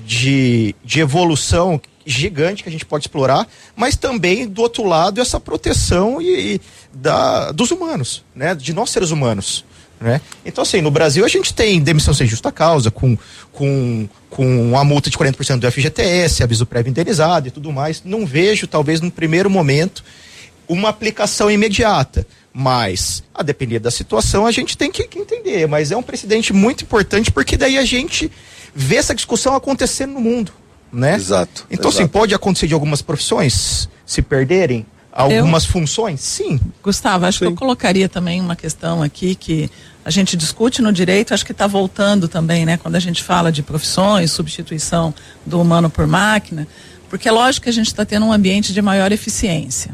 de, de evolução gigante que a gente pode explorar, mas também, do outro lado, essa proteção e, e da, dos humanos, né? De nós seres humanos. Né? Então, assim, no Brasil a gente tem demissão sem justa causa, com, com, com a multa de quarenta por cento do F G T S, aviso prévio indenizado e tudo mais. Não vejo, talvez, no primeiro momento, uma aplicação imediata, mas, a depender da situação, a gente tem que, que entender. Mas é um precedente muito importante, porque daí a gente vê essa discussão acontecendo no mundo, né? Exato. Então, exato. assim, pode acontecer de algumas profissões se perderem algumas eu, funções? Sim. Gustavo, acho Sim. que eu colocaria também uma questão aqui que a gente discute no direito, acho que está voltando também, né? Quando a gente fala de profissões, substituição do humano por máquina, porque é lógico que a gente está tendo um ambiente de maior eficiência.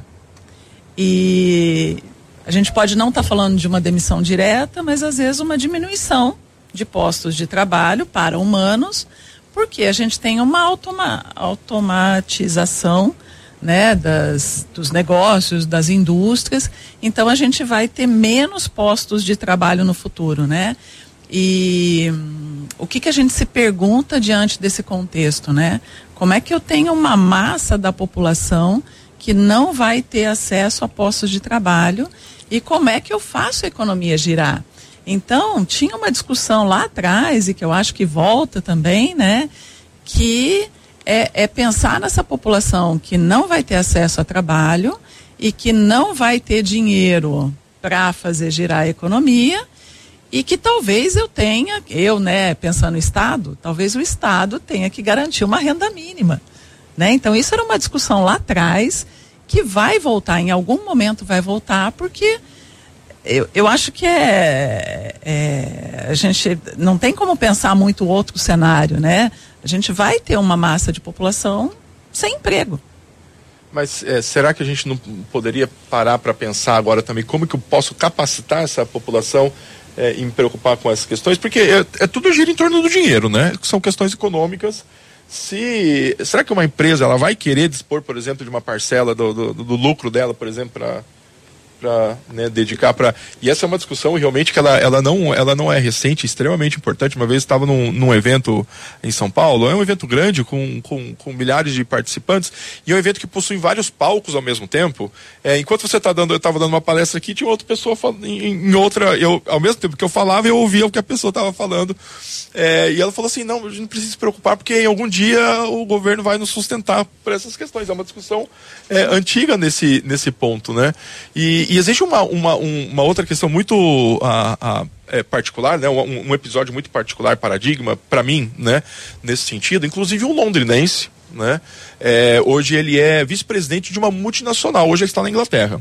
E a gente pode não estar tá falando de uma demissão direta, mas às vezes uma diminuição de postos de trabalho para humanos, porque a gente tem uma automa- automatização, né, das, dos negócios, das indústrias, então a gente vai ter menos postos de trabalho no futuro, né? E hum, o que que a gente se pergunta diante desse contexto, né? Como é que eu tenho uma massa da população que não vai ter acesso a postos de trabalho e como é que eu faço a economia girar? Então, tinha uma discussão lá atrás e que eu acho que volta também, né? Que É, é pensar nessa população que não vai ter acesso a trabalho e que não vai ter dinheiro para fazer girar a economia e que talvez eu tenha, eu, né, pensando no Estado, talvez o Estado tenha que garantir uma renda mínima, né? Então isso era uma discussão lá atrás que vai voltar, em algum momento vai voltar, porque eu, eu acho que é, é a gente não tem como pensar muito outro cenário, né? A gente vai ter uma massa de população sem emprego. Mas é, será que a gente não poderia parar para pensar agora também como que eu posso capacitar essa população é, em me preocupar com essas questões? Porque é, é tudo gira em torno do dinheiro, né? São questões econômicas. Se, será que uma empresa ela vai querer dispor, por exemplo, de uma parcela do, do, do lucro dela, por exemplo, para para né, dedicar para... E essa é uma discussão realmente que ela, ela, não, ela não é recente, extremamente importante. Uma vez estava num, num evento em São Paulo, é um evento grande com, com, com milhares de participantes e é um evento que possui vários palcos ao mesmo tempo. É, enquanto você está dando, eu estava dando uma palestra aqui, tinha outra pessoa falando, em, em outra, eu, ao mesmo tempo que eu falava, eu ouvia o que a pessoa estava falando. É, e ela falou assim, não, a gente não precisa se preocupar porque em algum dia o governo vai nos sustentar por essas questões. É uma discussão é, antiga nesse, nesse ponto, né? E, E existe uma, uma, uma outra questão muito uh, uh, é, particular, né? um, um episódio muito particular, paradigma, para mim, né? Nesse sentido, inclusive um londrinense, né? É, hoje ele é vice-presidente de uma multinacional, hoje ele está na Inglaterra.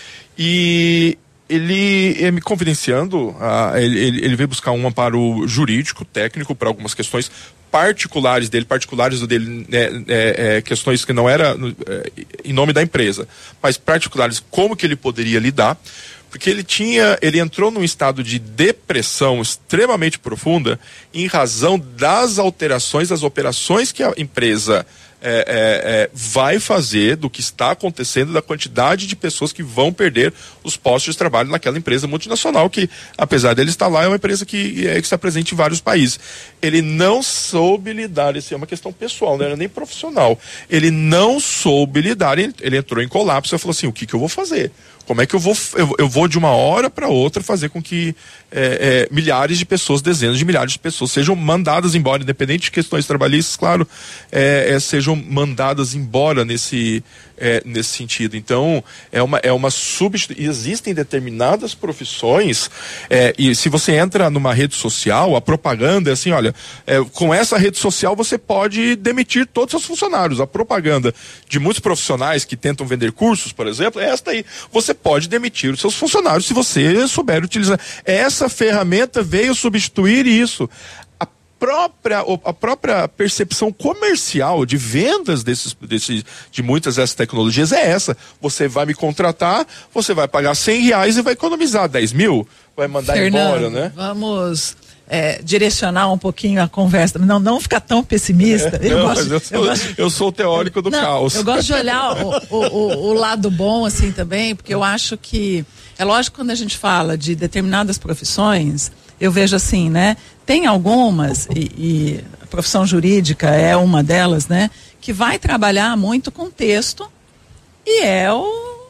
E ele, ele me confidenciando, uh, ele, ele, ele veio buscar um amparo jurídico, técnico, para algumas questões particulares dele, particulares do dele, é, é, é, questões que não era é, em nome da empresa, mas particulares, como que ele poderia lidar, porque ele tinha, ele entrou num estado de depressão extremamente profunda em razão das alterações, das operações que a empresa É, é, é, vai fazer, do que está acontecendo, da quantidade de pessoas que vão perder os postos de trabalho naquela empresa multinacional que, apesar dele estar lá, é uma empresa que, é, que está presente em vários países. Ele não soube lidar, isso é uma questão pessoal, não era nem profissional. Ele não soube lidar, ele, ele entrou em colapso e falou assim, o que que eu vou fazer? Como é que eu vou, eu, eu vou de uma hora para outra fazer com que é, é, milhares de pessoas, dezenas de milhares de pessoas sejam mandadas embora, independente de questões trabalhistas, claro, é, é, sejam mandadas embora nesse, é, nesse sentido. Então, é uma, é uma substituição. Existem determinadas profissões, é, e se você entra numa rede social, a propaganda é assim, olha, é, com essa rede social você pode demitir todos os seus funcionários. A propaganda de muitos profissionais que tentam vender cursos, por exemplo, é esta aí. Você pode demitir os seus funcionários se você souber utilizar. Essa ferramenta veio substituir isso. A própria, a própria percepção comercial de vendas desses, desses, de muitas dessas tecnologias é essa. Você vai me contratar, você vai pagar cem reais e vai economizar dez mil, vai mandar Fernando, embora, né? Vamos é, direcionar um pouquinho a conversa, não, não ficar tão pessimista. É, eu, não, gosto, eu, sou, eu, gosto, eu sou o teórico do não, caos. Eu gosto de olhar o, o, o, o lado bom assim também, porque eu acho que é lógico, quando a gente fala de determinadas profissões, eu vejo assim, né? Tem algumas, e, e a profissão jurídica é uma delas, né? Que vai trabalhar muito com texto e é o,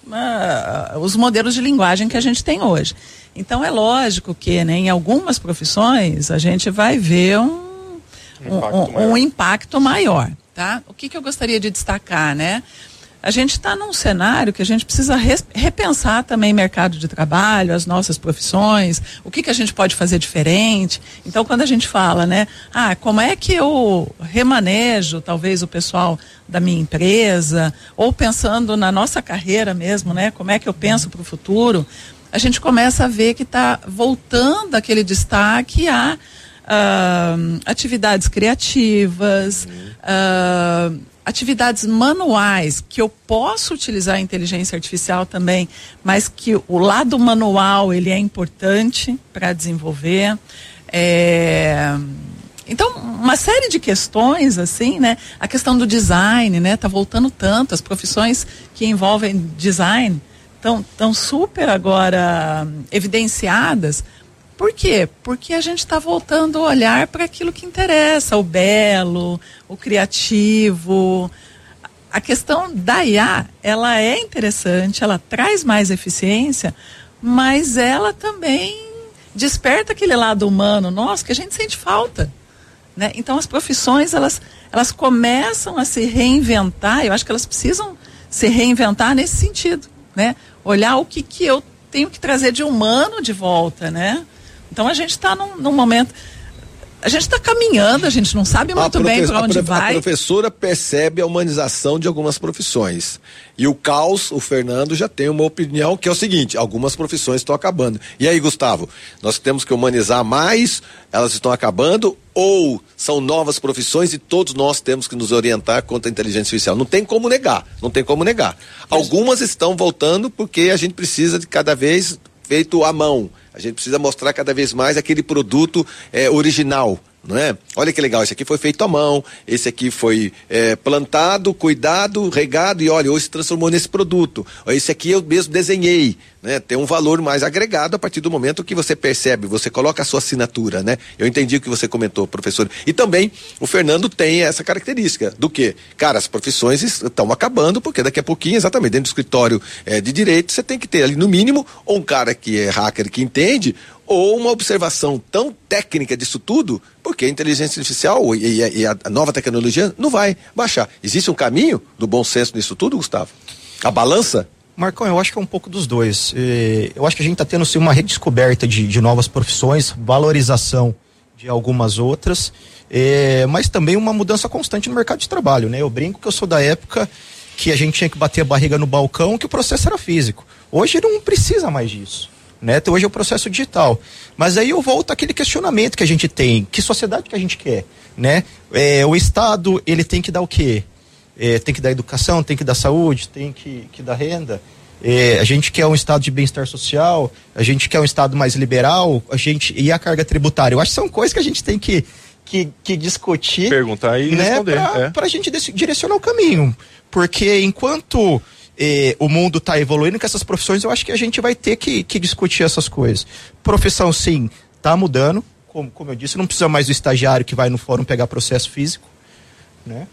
uh, os modelos de linguagem que a gente tem hoje. Então é lógico que, né, em algumas profissões a gente vai ver um, um, impacto, um, um impacto maior, tá? O que que eu gostaria de destacar, né? a gente está num cenário que a gente precisa res, repensar também mercado de trabalho, as nossas profissões, o que que a gente pode fazer diferente. Então, quando a gente fala, né, ah, como é que eu remanejo talvez o pessoal da minha empresa, ou pensando na nossa carreira mesmo, né, como é que eu penso para o futuro, a gente começa a ver que está voltando aquele destaque a uh, atividades criativas, uh, atividades manuais, que eu posso utilizar a inteligência artificial também, mas que o lado manual ele é importante para desenvolver. É... Então, uma série de questões, assim, né? A questão do design, né? Tá voltando tanto, as profissões que envolvem design estão tão super agora evidenciadas. Por quê? Porque a gente está voltando a olhar para aquilo que interessa, o belo, o criativo. A questão da I A, ela é interessante, ela traz mais eficiência, mas ela também desperta aquele lado humano nosso que a gente sente falta, né? Então as profissões, elas, elas começam a se reinventar, eu acho que elas precisam se reinventar nesse sentido, né? Olhar o que, que eu tenho que trazer de humano de volta, né? Então a gente está num, num momento, a gente está caminhando, a gente não sabe muito bem para onde vai. A professora percebe a humanização de algumas profissões. E o Caos, o Fernando, já tem uma opinião que é o seguinte: algumas profissões estão acabando. E aí, Gustavo, nós temos que humanizar mais, elas estão acabando, ou são novas profissões e todos nós temos que nos orientar contra a inteligência artificial? Não tem como negar, não tem como negar. Algumas estão voltando porque a gente precisa de cada vez feito à mão. A gente precisa mostrar cada vez mais aquele produto é, original, não é? Olha que legal, esse aqui foi feito à mão, esse aqui foi é, plantado, cuidado, regado e olha, hoje se transformou nesse produto. Esse aqui eu mesmo desenhei, né? Tem um valor mais agregado a partir do momento que você percebe, você coloca a sua assinatura, né? Eu entendi o que você comentou, professor. E também o Fernando tem essa característica do quê? Cara, as profissões estão acabando porque daqui a pouquinho, exatamente, dentro do escritório é, de direito, você tem que ter ali no mínimo ou um cara que é hacker que entende, ou uma observação tão técnica disso tudo, porque a inteligência artificial e, e, e a nova tecnologia não vai baixar. Existe um caminho do bom senso nisso tudo, Gustavo? A balança? Marcão, eu acho que é um pouco dos dois. Eu acho que a gente está tendo sim uma redescoberta de, de novas profissões, valorização de algumas outras, é, mas também uma mudança constante no mercado de trabalho, né? Eu brinco que eu sou da época que a gente tinha que bater a barriga no balcão, que o processo era físico. Hoje não precisa mais disso, né? Então, hoje é o processo digital. Mas aí eu volto àquele questionamento que a gente tem, que sociedade que a gente quer, né? É, o Estado, ele tem que dar o quê? É, tem que dar educação, tem que dar saúde, tem que, que dar renda. É, a gente quer um estado de bem-estar social, a gente quer um estado mais liberal, a gente, e a carga tributária. Eu acho que são coisas que a gente tem que, que, que discutir. Perguntar e né, responder. Pra, é. pra gente direcionar o caminho. Porque enquanto eh, o mundo está evoluindo com essas profissões, eu acho que a gente vai ter que, que discutir essas coisas. Profissão, sim, está mudando. Como, como eu disse, não precisa mais do estagiário que vai no fórum pegar processo físico, né?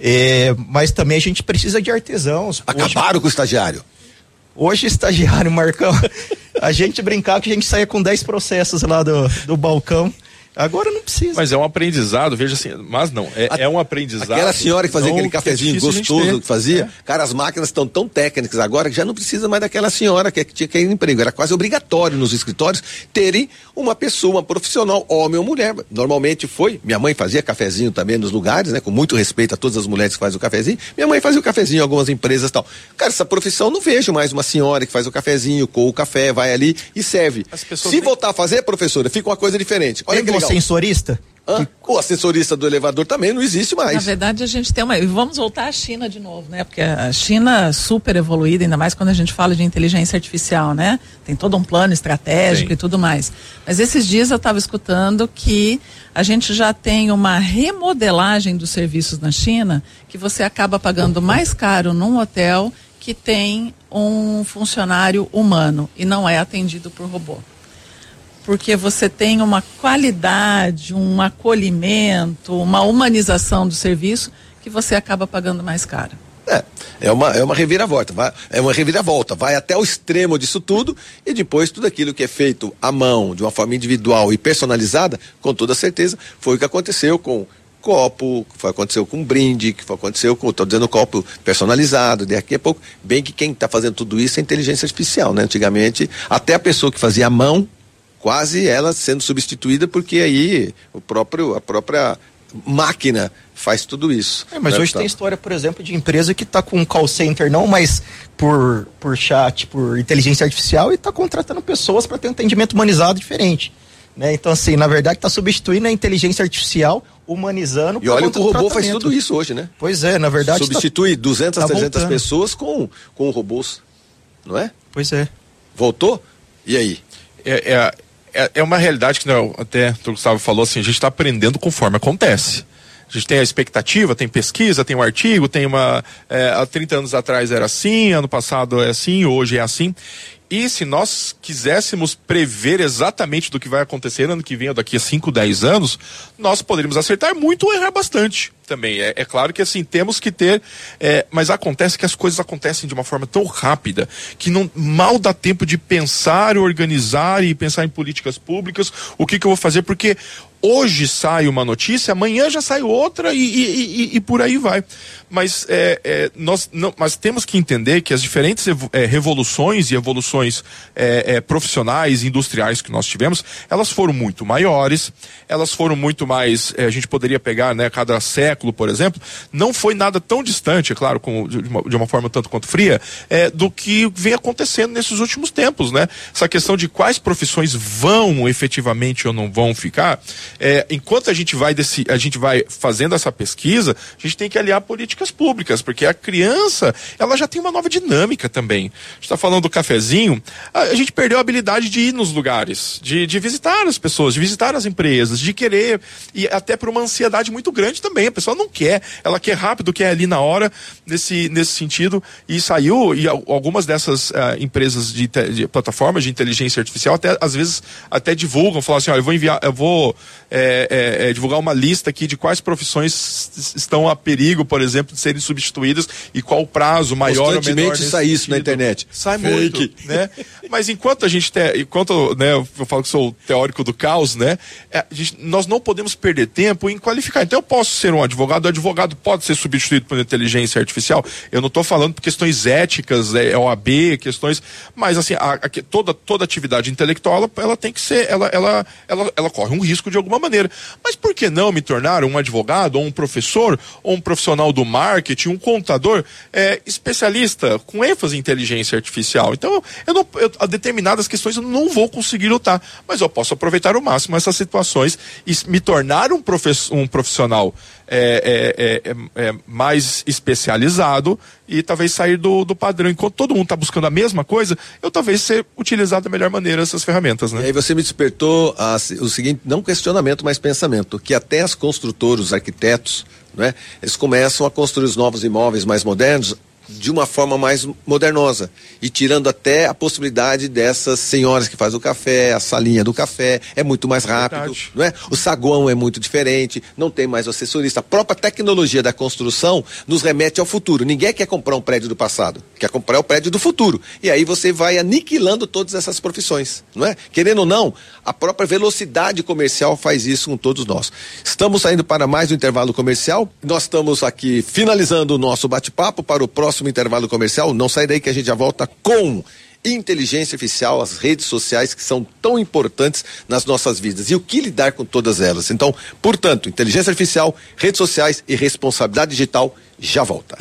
É, mas também a gente precisa de artesãos. Acabaram hoje, com o estagiário. Hoje, estagiário, Marcão, a gente brincava que a gente saía com dez processos lá do, do balcão. Agora não precisa. Mas é um aprendizado, veja assim, mas não, é, a, é um aprendizado. Aquela senhora que fazia aquele cafezinho que é gostoso que fazia, é. Cara, as máquinas estão tão técnicas agora que já não precisa mais daquela senhora que, que tinha que ir no emprego. Era quase obrigatório nos escritórios terem uma pessoa, uma profissional, homem ou mulher. Normalmente foi, minha mãe fazia cafezinho também nos lugares, né? Com muito respeito a todas as mulheres que fazem o cafezinho. Minha mãe fazia o cafezinho em algumas empresas e tal. Cara, essa profissão não vejo mais uma senhora que faz o cafezinho, coa o café, vai ali e serve. Se têm... voltar a fazer, professora, fica uma coisa diferente. Olha que legal. Sensorista? Ah, o assessorista do elevador também não existe mais. Na verdade, a gente tem uma... E vamos voltar à China de novo, né? Porque a China super evoluída, ainda mais quando a gente fala de inteligência artificial, né? Tem todo um plano estratégico Sim. e tudo mais. Mas esses dias eu estava escutando que a gente já tem uma remodelagem dos serviços na China, que você acaba pagando mais caro num hotel que tem um funcionário humano e não é atendido por robô. Porque você tem uma qualidade, um acolhimento, uma humanização do serviço que você acaba pagando mais caro. É, é uma, é uma reviravolta, vai, é uma reviravolta, vai até o extremo disso tudo e depois tudo aquilo que é feito à mão, de uma forma individual e personalizada, com toda certeza, foi o que aconteceu com copo, que aconteceu com brinde, que aconteceu com, estou dizendo copo personalizado, daqui a pouco, bem que quem está fazendo tudo isso é inteligência artificial, né? Antigamente, até a pessoa que fazia a mão, quase ela sendo substituída, porque aí o próprio, a própria máquina faz tudo isso. É, mas né, hoje tá. Tem história, por exemplo, de empresa que está com um call center, não mais por, por chat, por inteligência artificial, e está contratando pessoas para ter um atendimento humanizado diferente. Né? Então, assim, na verdade, está substituindo a inteligência artificial, humanizando. E olha que o robô faz tudo isso hoje, né? Pois é, na verdade. Substitui tá, duzentas, tá trezentas voltando. pessoas com, com robôs, não é? Pois é. Voltou? E aí? É, é, é uma realidade que não, até o Gustavo falou assim, a gente está aprendendo conforme acontece. A gente tem a expectativa, tem pesquisa, tem um artigo, tem uma. É, há trinta anos atrás era assim, ano passado é assim, hoje é assim. E se nós quiséssemos prever exatamente do que vai acontecer ano que vem ou daqui a cinco, dez anos, nós poderíamos acertar muito ou errar bastante também. É, é claro que assim, temos que ter, é, mas acontece que as coisas acontecem de uma forma tão rápida que não, mal dá tempo de pensar, organizar e pensar em políticas públicas, o que que eu vou fazer, porque hoje sai uma notícia, amanhã já sai outra e, e, e, e por aí vai. Mas, é, é, nós não, mas temos que entender que as diferentes evo, é, revoluções e evoluções é, é, profissionais e industriais que nós tivemos, elas foram muito maiores, elas foram muito mais, é, a gente poderia pegar, né, cada século, por exemplo, não foi nada tão distante, é claro, com, de, uma, de uma forma tanto quanto fria, é, do que vem acontecendo nesses últimos tempos, né? Essa questão de quais profissões vão efetivamente ou não vão ficar. É, enquanto a gente vai desse, a gente vai fazendo essa pesquisa, a gente tem que aliar políticas públicas, porque a criança, ela já tem uma nova dinâmica também. A gente está falando do cafezinho, a, a gente perdeu a habilidade de ir nos lugares, de, de visitar as pessoas, de visitar as empresas, de querer, e até por uma ansiedade muito grande também. A pessoa não quer, ela quer rápido, quer ali na hora, nesse, nesse sentido, e saiu, e algumas dessas uh, empresas de, de plataformas de inteligência artificial, até às vezes até divulgam, falam assim, olha, eu vou enviar, eu vou É, é, é, divulgar uma lista aqui de quais profissões estão a perigo, por exemplo, de serem substituídas e qual o prazo maior ou menor. Sai isso na internet. Sai Fake. Muito, né? Mas enquanto a gente tem, enquanto, né, eu falo que sou o teórico do caos, né, a gente, nós não podemos perder tempo em qualificar. Então eu posso ser um advogado, o advogado pode ser substituído por inteligência artificial. Eu não estou falando por questões éticas, é, O A B, questões, mas assim, a, a, toda, toda atividade intelectual, ela, ela tem que ser, ela, ela, ela, ela corre um risco de alguma maneira. Mas por que não me tornar um advogado, ou um professor, ou um profissional do marketing, um contador é, especialista com ênfase em inteligência artificial? Então, eu não, eu, a determinadas questões eu não vou conseguir lutar, mas eu posso aproveitar ao máximo essas situações e me tornar um, profess, um profissional é, é, é, é, mais especializado e talvez sair do, do padrão. Enquanto todo mundo está buscando a mesma coisa, eu talvez ser utilizado da melhor maneira essas ferramentas, né? E aí você me despertou a, o seguinte, não questionamento, mas pensamento, que até as construtoras, os arquitetos, né, eles começam a construir os novos imóveis mais modernos de uma forma mais modernosa e tirando até a possibilidade dessas senhoras que fazem o café, a salinha do café é muito mais rápido, Verdade. Não é? O saguão é muito diferente, não tem mais o assessorista. A própria tecnologia da construção nos remete ao futuro. Ninguém quer comprar um prédio do passado, quer comprar o prédio do futuro. E aí você vai aniquilando todas essas profissões, não é? Querendo ou não, a própria velocidade comercial faz isso com todos nós. Estamos saindo para mais um intervalo comercial. Nós estamos aqui finalizando o nosso bate-papo para o próximo intervalo comercial. Não sai daí que a gente já volta com inteligência artificial, as redes sociais que são tão importantes nas nossas vidas e o que lidar com todas elas. Então, portanto, inteligência artificial, redes sociais e responsabilidade digital já volta.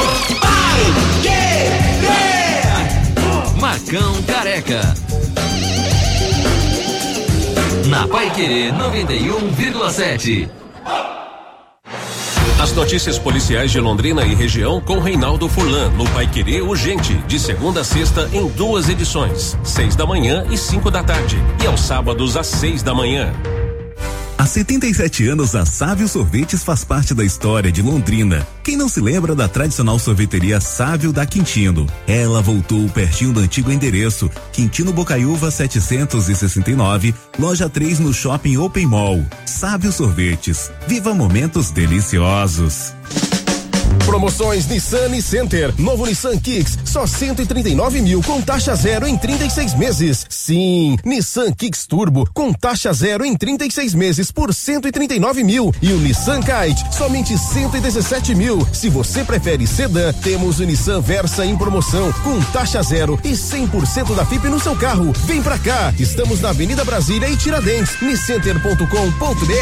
Marcão Careca. Na Paiquerê noventa e um vírgula sete. As notícias policiais de Londrina e região com Reinaldo Furlan, no Paiquerê Urgente, de segunda a sexta em duas edições, seis da manhã e cinco da tarde, e aos sábados às seis da manhã. Há setenta e sete anos, a Sávio Sorvetes faz parte da história de Londrina. Quem não se lembra da tradicional sorveteria Sávio da Quintino? Ela voltou pertinho do antigo endereço, Quintino Bocaiúva setecentos e sessenta e nove, loja três no Shopping Open Mall. Sávio Sorvetes, viva momentos deliciosos. Promoções Nissan e Center. Novo Nissan Kicks, só cento e trinta e nove mil com taxa zero em trinta e seis meses. Sim, Nissan Kicks Turbo com taxa zero em trinta e seis meses por cento e trinta e nove mil. E o Nissan Kite, somente cento e dezessete mil. Se você prefere sedã, temos o Nissan Versa em promoção com taxa zero e cem por cento da F I P no seu carro. Vem pra cá, estamos na Avenida Brasília e Tiradentes, niscenter ponto com ponto br.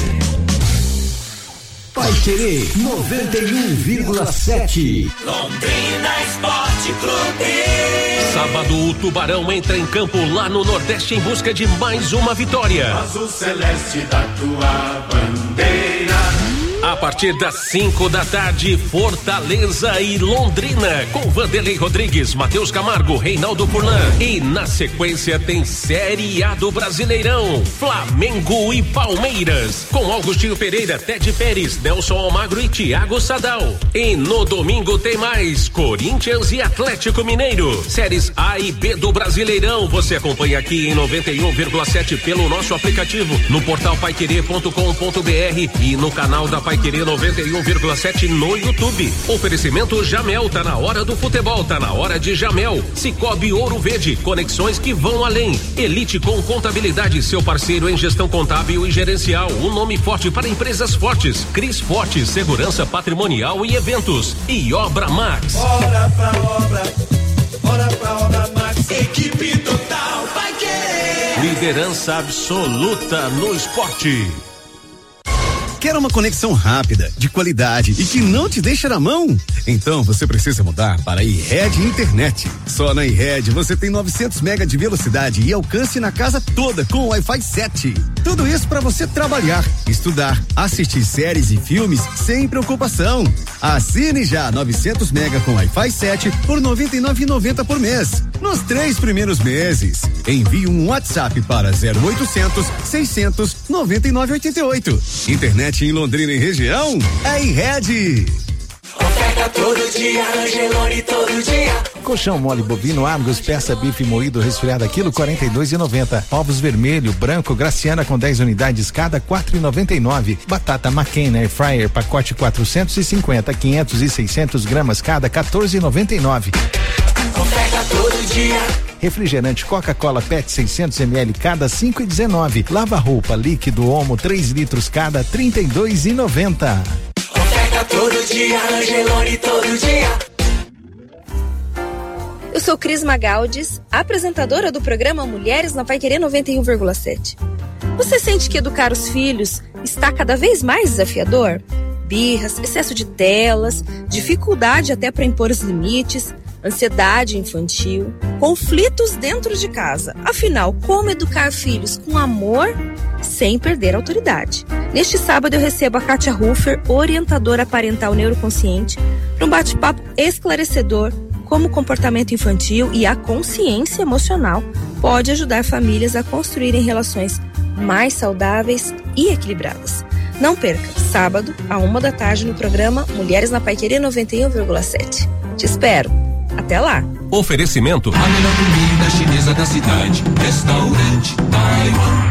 Vai Querer noventa e um vírgula sete. Londrina Esporte Clube. Sábado, o Tubarão entra em campo lá no Nordeste em busca de mais uma vitória. Azul celeste da tua bandeira. A partir das cinco da tarde, Fortaleza e Londrina, com Vanderlei Rodrigues, Matheus Camargo, Reinaldo Furlan. E na sequência tem Série A do Brasileirão, Flamengo e Palmeiras, com Augustinho Pereira, Ted Pérez, Nelson Almagro e Thiago Sadal. E no domingo tem mais Corinthians e Atlético Mineiro. Séries A e B do Brasileirão, você acompanha aqui em noventa e um vírgula sete pelo nosso aplicativo, no portal paiquerê ponto com ponto br e no canal da Pai Querer noventa e um vírgula sete no YouTube. Oferecimento Jamel, tá na hora do futebol, tá na hora de Jamel. Cicobi Ouro Verde, conexões que vão além. Elite com Contabilidade, seu parceiro em gestão contábil e gerencial. Um nome forte para empresas fortes. Cris Forte, segurança patrimonial e eventos. E Obra Max. Bora pra obra, bora pra Obra Max. Equipe total Vai Querer. Liderança absoluta no esporte. Quer uma conexão rápida, de qualidade e que não te deixa na mão? Então você precisa mudar para a iRed Internet. Só na iRed você tem novecentos mega de velocidade e alcance na casa toda com Wi-Fi sete. Tudo isso para você trabalhar, estudar, assistir séries e filmes sem preocupação. Assine já novecentos mega com Wi-Fi sete por noventa e nove reais e noventa centavos por mês. Nos três primeiros meses. Envie um WhatsApp para zero oitocentos, seiscentos, noventa e nove oitenta e oito. Internet em Londrina e região é iRed. Oferta todo dia, Angelone todo dia. Colchão mole bovino Argos, peça bife moído resfriada quilo quarenta e dois e noventa. Ovos vermelho, branco, Graciana com dez unidades cada quatro e noventa e nove. Batata McCain Air Fryer pacote quatrocentos e cinquenta, quinhentos e seiscentos gramas cada quatorze e noventa e nove. Oferta todo dia. Refrigerante Coca-Cola Pet seiscentos mililitros cada cinco e dezenove. Lava roupa líquido Omo três litros cada trinta e dois e noventa. Oferta todo dia, Angelone todo dia. Eu sou Cris Magaldes, apresentadora do programa Mulheres na Pai Querer noventa e um vírgula sete. Você sente que educar os filhos está cada vez mais desafiador? Birras, excesso de telas, dificuldade até para impor os limites, ansiedade infantil, conflitos dentro de casa. Afinal, como educar filhos com amor sem perder a autoridade? Neste sábado eu recebo a Kátia Ruffer, orientadora parental neuroconsciente, para um bate-papo esclarecedor como o comportamento infantil e a consciência emocional pode ajudar famílias a construírem relações mais saudáveis e equilibradas. Não perca, sábado, à uma da tarde, no programa Mulheres na Pai Querer noventa e um vírgula sete. Te espero. Até lá. Oferecimento. A melhor comida chinesa da cidade. Restaurante Taiwan.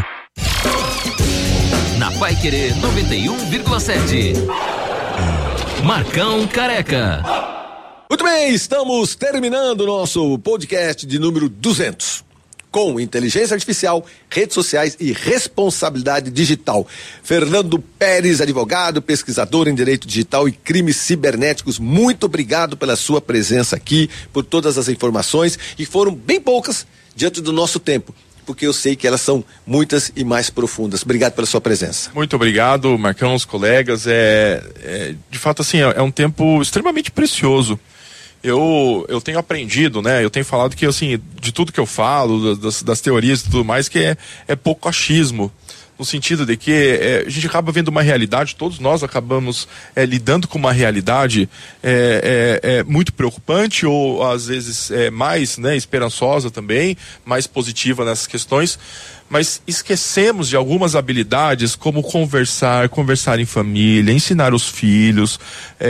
Na Pai Querer noventa e um vírgula sete. Marcão Careca. Muito bem, estamos terminando o nosso podcast de número duzentos. Com inteligência artificial, redes sociais e responsabilidade digital. Fernando Pérez, advogado, pesquisador em direito digital e crimes cibernéticos, muito obrigado pela sua presença aqui, por todas as informações, e foram bem poucas diante do nosso tempo, porque eu sei que elas são muitas e mais profundas. Obrigado pela sua presença. Muito obrigado, Marcão, os colegas. É, é, de fato, assim, é, é um tempo extremamente precioso. Eu, eu tenho aprendido, né? Eu tenho falado que, assim, de tudo que eu falo, das, das teorias e tudo mais, que é, é pouco achismo. No sentido de que é, a gente acaba vendo uma realidade, todos nós acabamos é, lidando com uma realidade é, é, é muito preocupante, ou às vezes é, mais, né, esperançosa também, mais positiva nessas questões, mas esquecemos de algumas habilidades como conversar, conversar em família, ensinar os filhos,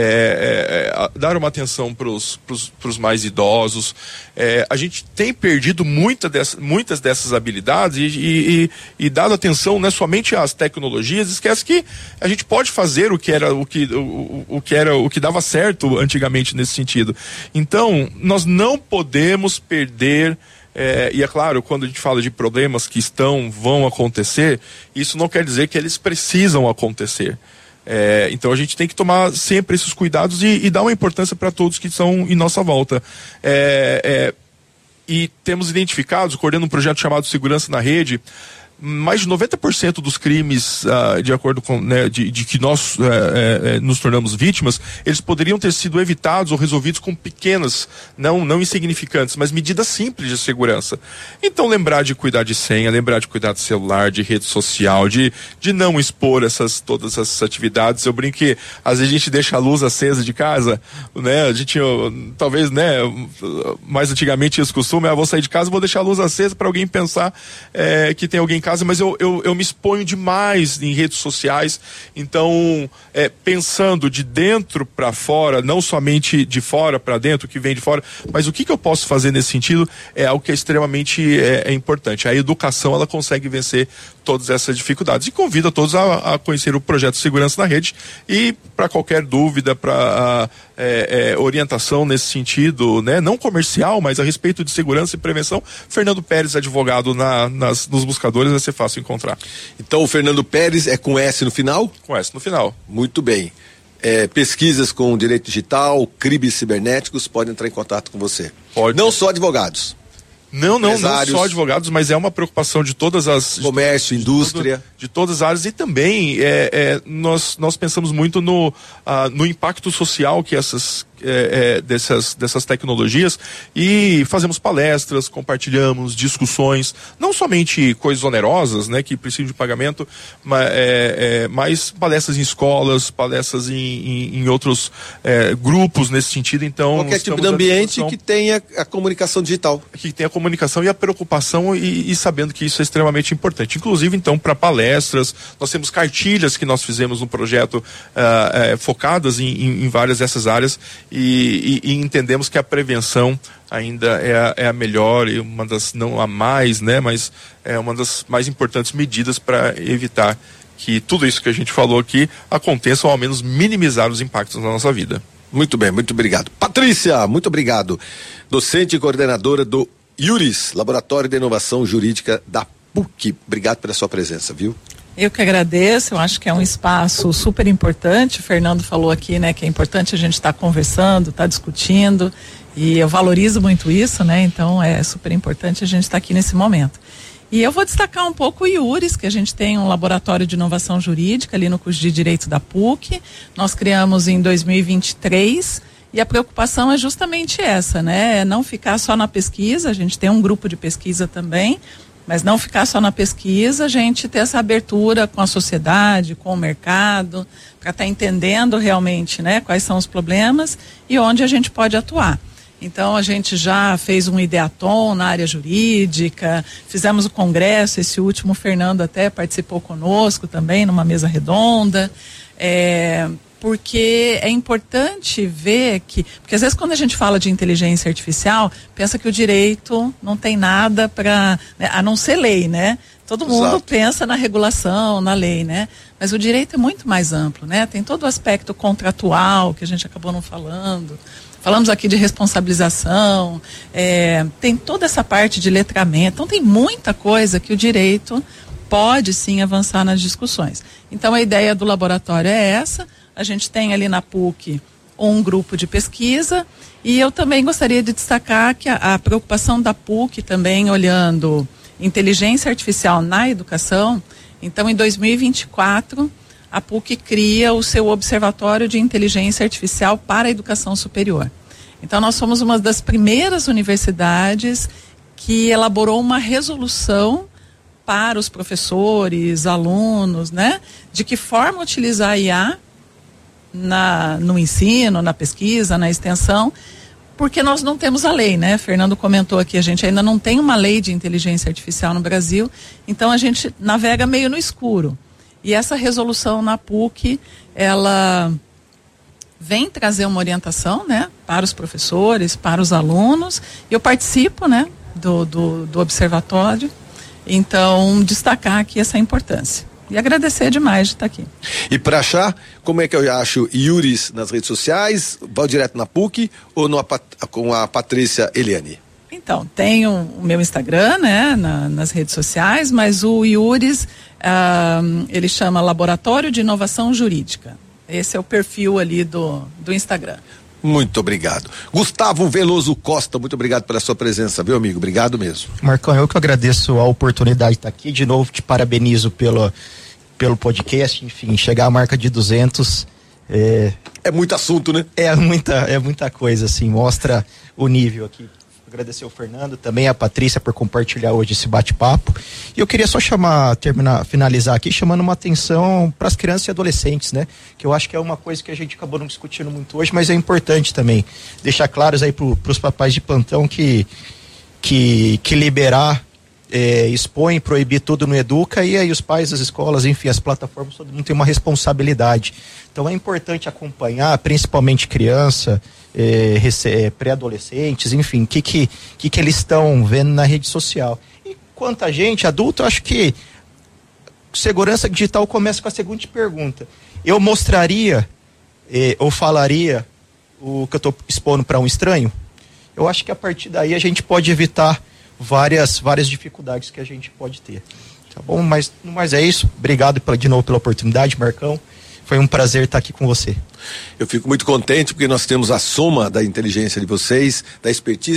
é, é, dar uma atenção para os mais idosos. É, a gente tem perdido muita dessa, muitas dessas habilidades e, e, e, e dado atenção, né, somente às tecnologias, esquece que a gente pode fazer o que era o que, o, o que era o que dava certo antigamente nesse sentido. Então, nós não podemos perder. É, e é claro, quando a gente fala de problemas que estão, vão acontecer, isso não quer dizer que eles precisam acontecer. É, então a gente tem que tomar sempre esses cuidados e, e dar uma importância para todos que estão em nossa volta. É, é, e temos identificados, coordenando um projeto chamado Segurança na Rede, mais de noventa por cento dos crimes, uh, de acordo com, né, de, de que nós uh, uh, nos tornamos vítimas, eles poderiam ter sido evitados ou resolvidos com pequenas, não, não insignificantes, mas medidas simples de segurança. Então lembrar de cuidar de senha, lembrar de cuidar de celular, de rede social, de, de não expor essas, todas essas atividades. Eu brinco que às vezes a gente deixa a luz acesa de casa, né, a gente talvez, né, mais antigamente esse costume, ah, vou sair de casa, vou deixar a luz acesa para alguém pensar é, que tem alguém em casa, mas eu, eu, eu me exponho demais em redes sociais, então é, pensando de dentro para fora, não somente de fora para dentro, que vem de fora, mas o que, que eu posso fazer nesse sentido é algo que é extremamente é, é importante. A educação, ela consegue vencer todas essas dificuldades e convido a todos a, a conhecer o projeto Segurança na Rede e para qualquer dúvida, para é, é, orientação nesse sentido, né, não comercial, mas a respeito de segurança e prevenção, Fernando Pérez, advogado na, nas, nos buscadores, vai ser fácil encontrar. Então o Fernando Pérez é com S no final? Com S no final. Muito bem. É, pesquisas com direito digital, crimes cibernéticos, podem entrar em contato com você. Pode. Não só advogados. Não, não, não só advogados, mas é uma preocupação de todas as... Comércio, de, indústria. De, todo, de todas as áreas e também é, é, nós, nós pensamos muito no, ah, no impacto social que essas... É, é, dessas, dessas tecnologias e fazemos palestras, compartilhamos discussões, não somente coisas onerosas, né, que precisam de pagamento, mas, é, é, mas palestras em escolas, palestras em, em, em outros é, grupos nesse sentido. Então, qualquer tipo de ambiente que tenha a comunicação digital. Que tenha a comunicação e a preocupação e, e sabendo que isso é extremamente importante. Inclusive, então, para palestras, nós temos cartilhas que nós fizemos no projeto uh, uh, focadas em, em, em várias dessas áreas. E, e, e entendemos que a prevenção ainda é a, é a melhor e uma das, não a mais, né, mas é uma das mais importantes medidas para evitar que tudo isso que a gente falou aqui aconteça ou ao menos minimizar os impactos na nossa vida. Muito bem, muito obrigado. Patrícia, muito obrigado. Docente e coordenadora do IURIS, Laboratório de Inovação Jurídica da P U C. Obrigado pela sua presença, viu? Eu que agradeço, eu acho que é um espaço super importante. O Fernando falou aqui, né, que é importante a gente estar tá conversando, estar tá discutindo, e eu valorizo muito isso, né? Então é super importante a gente estar tá aqui nesse momento. E eu vou destacar um pouco o IURIS, que a gente tem um laboratório de inovação jurídica ali no curso de Direito da P U C. Nós criamos em dois mil e vinte e três e a preocupação é justamente essa, né? É não ficar só na pesquisa, a gente tem um grupo de pesquisa também, mas não ficar só na pesquisa, a gente ter essa abertura com a sociedade, com o mercado, para estar tá entendendo realmente, né, quais são os problemas e onde a gente pode atuar. Então a gente já fez um ideatom na área jurídica, fizemos o congresso, esse último o Fernando até participou conosco também numa mesa redonda, é, porque é importante ver que, porque às vezes quando a gente fala de inteligência artificial, pensa que o direito não tem nada para, né, a não ser lei, né? Todo mundo Exato. Pensa na regulação, na lei, né? Mas o direito é muito mais amplo, né? Tem todo o aspecto contratual que a gente acabou não falando. Falamos aqui de responsabilização, é, tem toda essa parte de letramento, então tem muita coisa que o direito pode sim avançar nas discussões. Então a ideia do laboratório é essa. A gente tem ali na P U C um grupo de pesquisa e eu também gostaria de destacar que a, a preocupação da P U C também olhando inteligência artificial na educação. Então em dois mil e vinte e quatro a P U C cria o seu Observatório de Inteligência Artificial para a Educação Superior. Então nós somos uma das primeiras universidades que elaborou uma resolução para os professores, alunos, né, de que forma utilizar a I A Na, no ensino, na pesquisa, na extensão, porque nós não temos a lei, né? Fernando comentou aqui, a gente ainda não tem uma lei de inteligência artificial no Brasil, então a gente navega meio no escuro. E essa resolução na P U C, ela vem trazer uma orientação, né, para os professores, para os alunos. Eu participo, né, do, do, do observatório, então destacar aqui essa importância. E agradecer demais de estar aqui. E para achar, como é que eu acho Iuris nas redes sociais? Vai direto na P U C ou no, com a Patrícia Eliane? Então, tem o, o meu Instagram, né, na, nas redes sociais, mas o Iuris, ah, ele chama Laboratório de Inovação Jurídica. Esse é o perfil ali do, do Instagram. Muito obrigado. Gustavo Veloso Costa, muito obrigado pela sua presença, viu, amigo? Obrigado mesmo. Marcão, eu que agradeço a oportunidade de estar aqui. De novo, te parabenizo pelo, pelo podcast. Enfim, chegar à marca de duzentos. É, é muito assunto, né? É muita, é muita coisa, assim, mostra o nível aqui. Agradecer ao Fernando, também a Patrícia por compartilhar hoje esse bate-papo. E eu queria só chamar, terminar, finalizar aqui, chamando uma atenção para as crianças e adolescentes, né? Que eu acho que é uma coisa que a gente acabou não discutindo muito hoje, mas é importante também deixar claros aí para os papais de plantão que, que, que liberar, é, expõe, proibir tudo no Educa, e aí os pais, as escolas, enfim, as plataformas, todo mundo tem uma responsabilidade. Então é importante acompanhar, principalmente criança, É, é, pré-adolescentes, enfim, o que, que, que, que eles estão vendo na rede social. E quanto a gente, adulto, eu acho que segurança digital começa com a seguinte pergunta: eu mostraria eh, ou falaria o que eu estou expondo para um estranho? Eu acho que a partir daí a gente pode evitar várias, várias dificuldades que a gente pode ter. Tá bom? Mas, mas é isso. Obrigado pela, de novo pela oportunidade, Marcão. Foi um prazer estar aqui com você. Eu fico muito contente porque nós temos a soma da inteligência de vocês, da expertise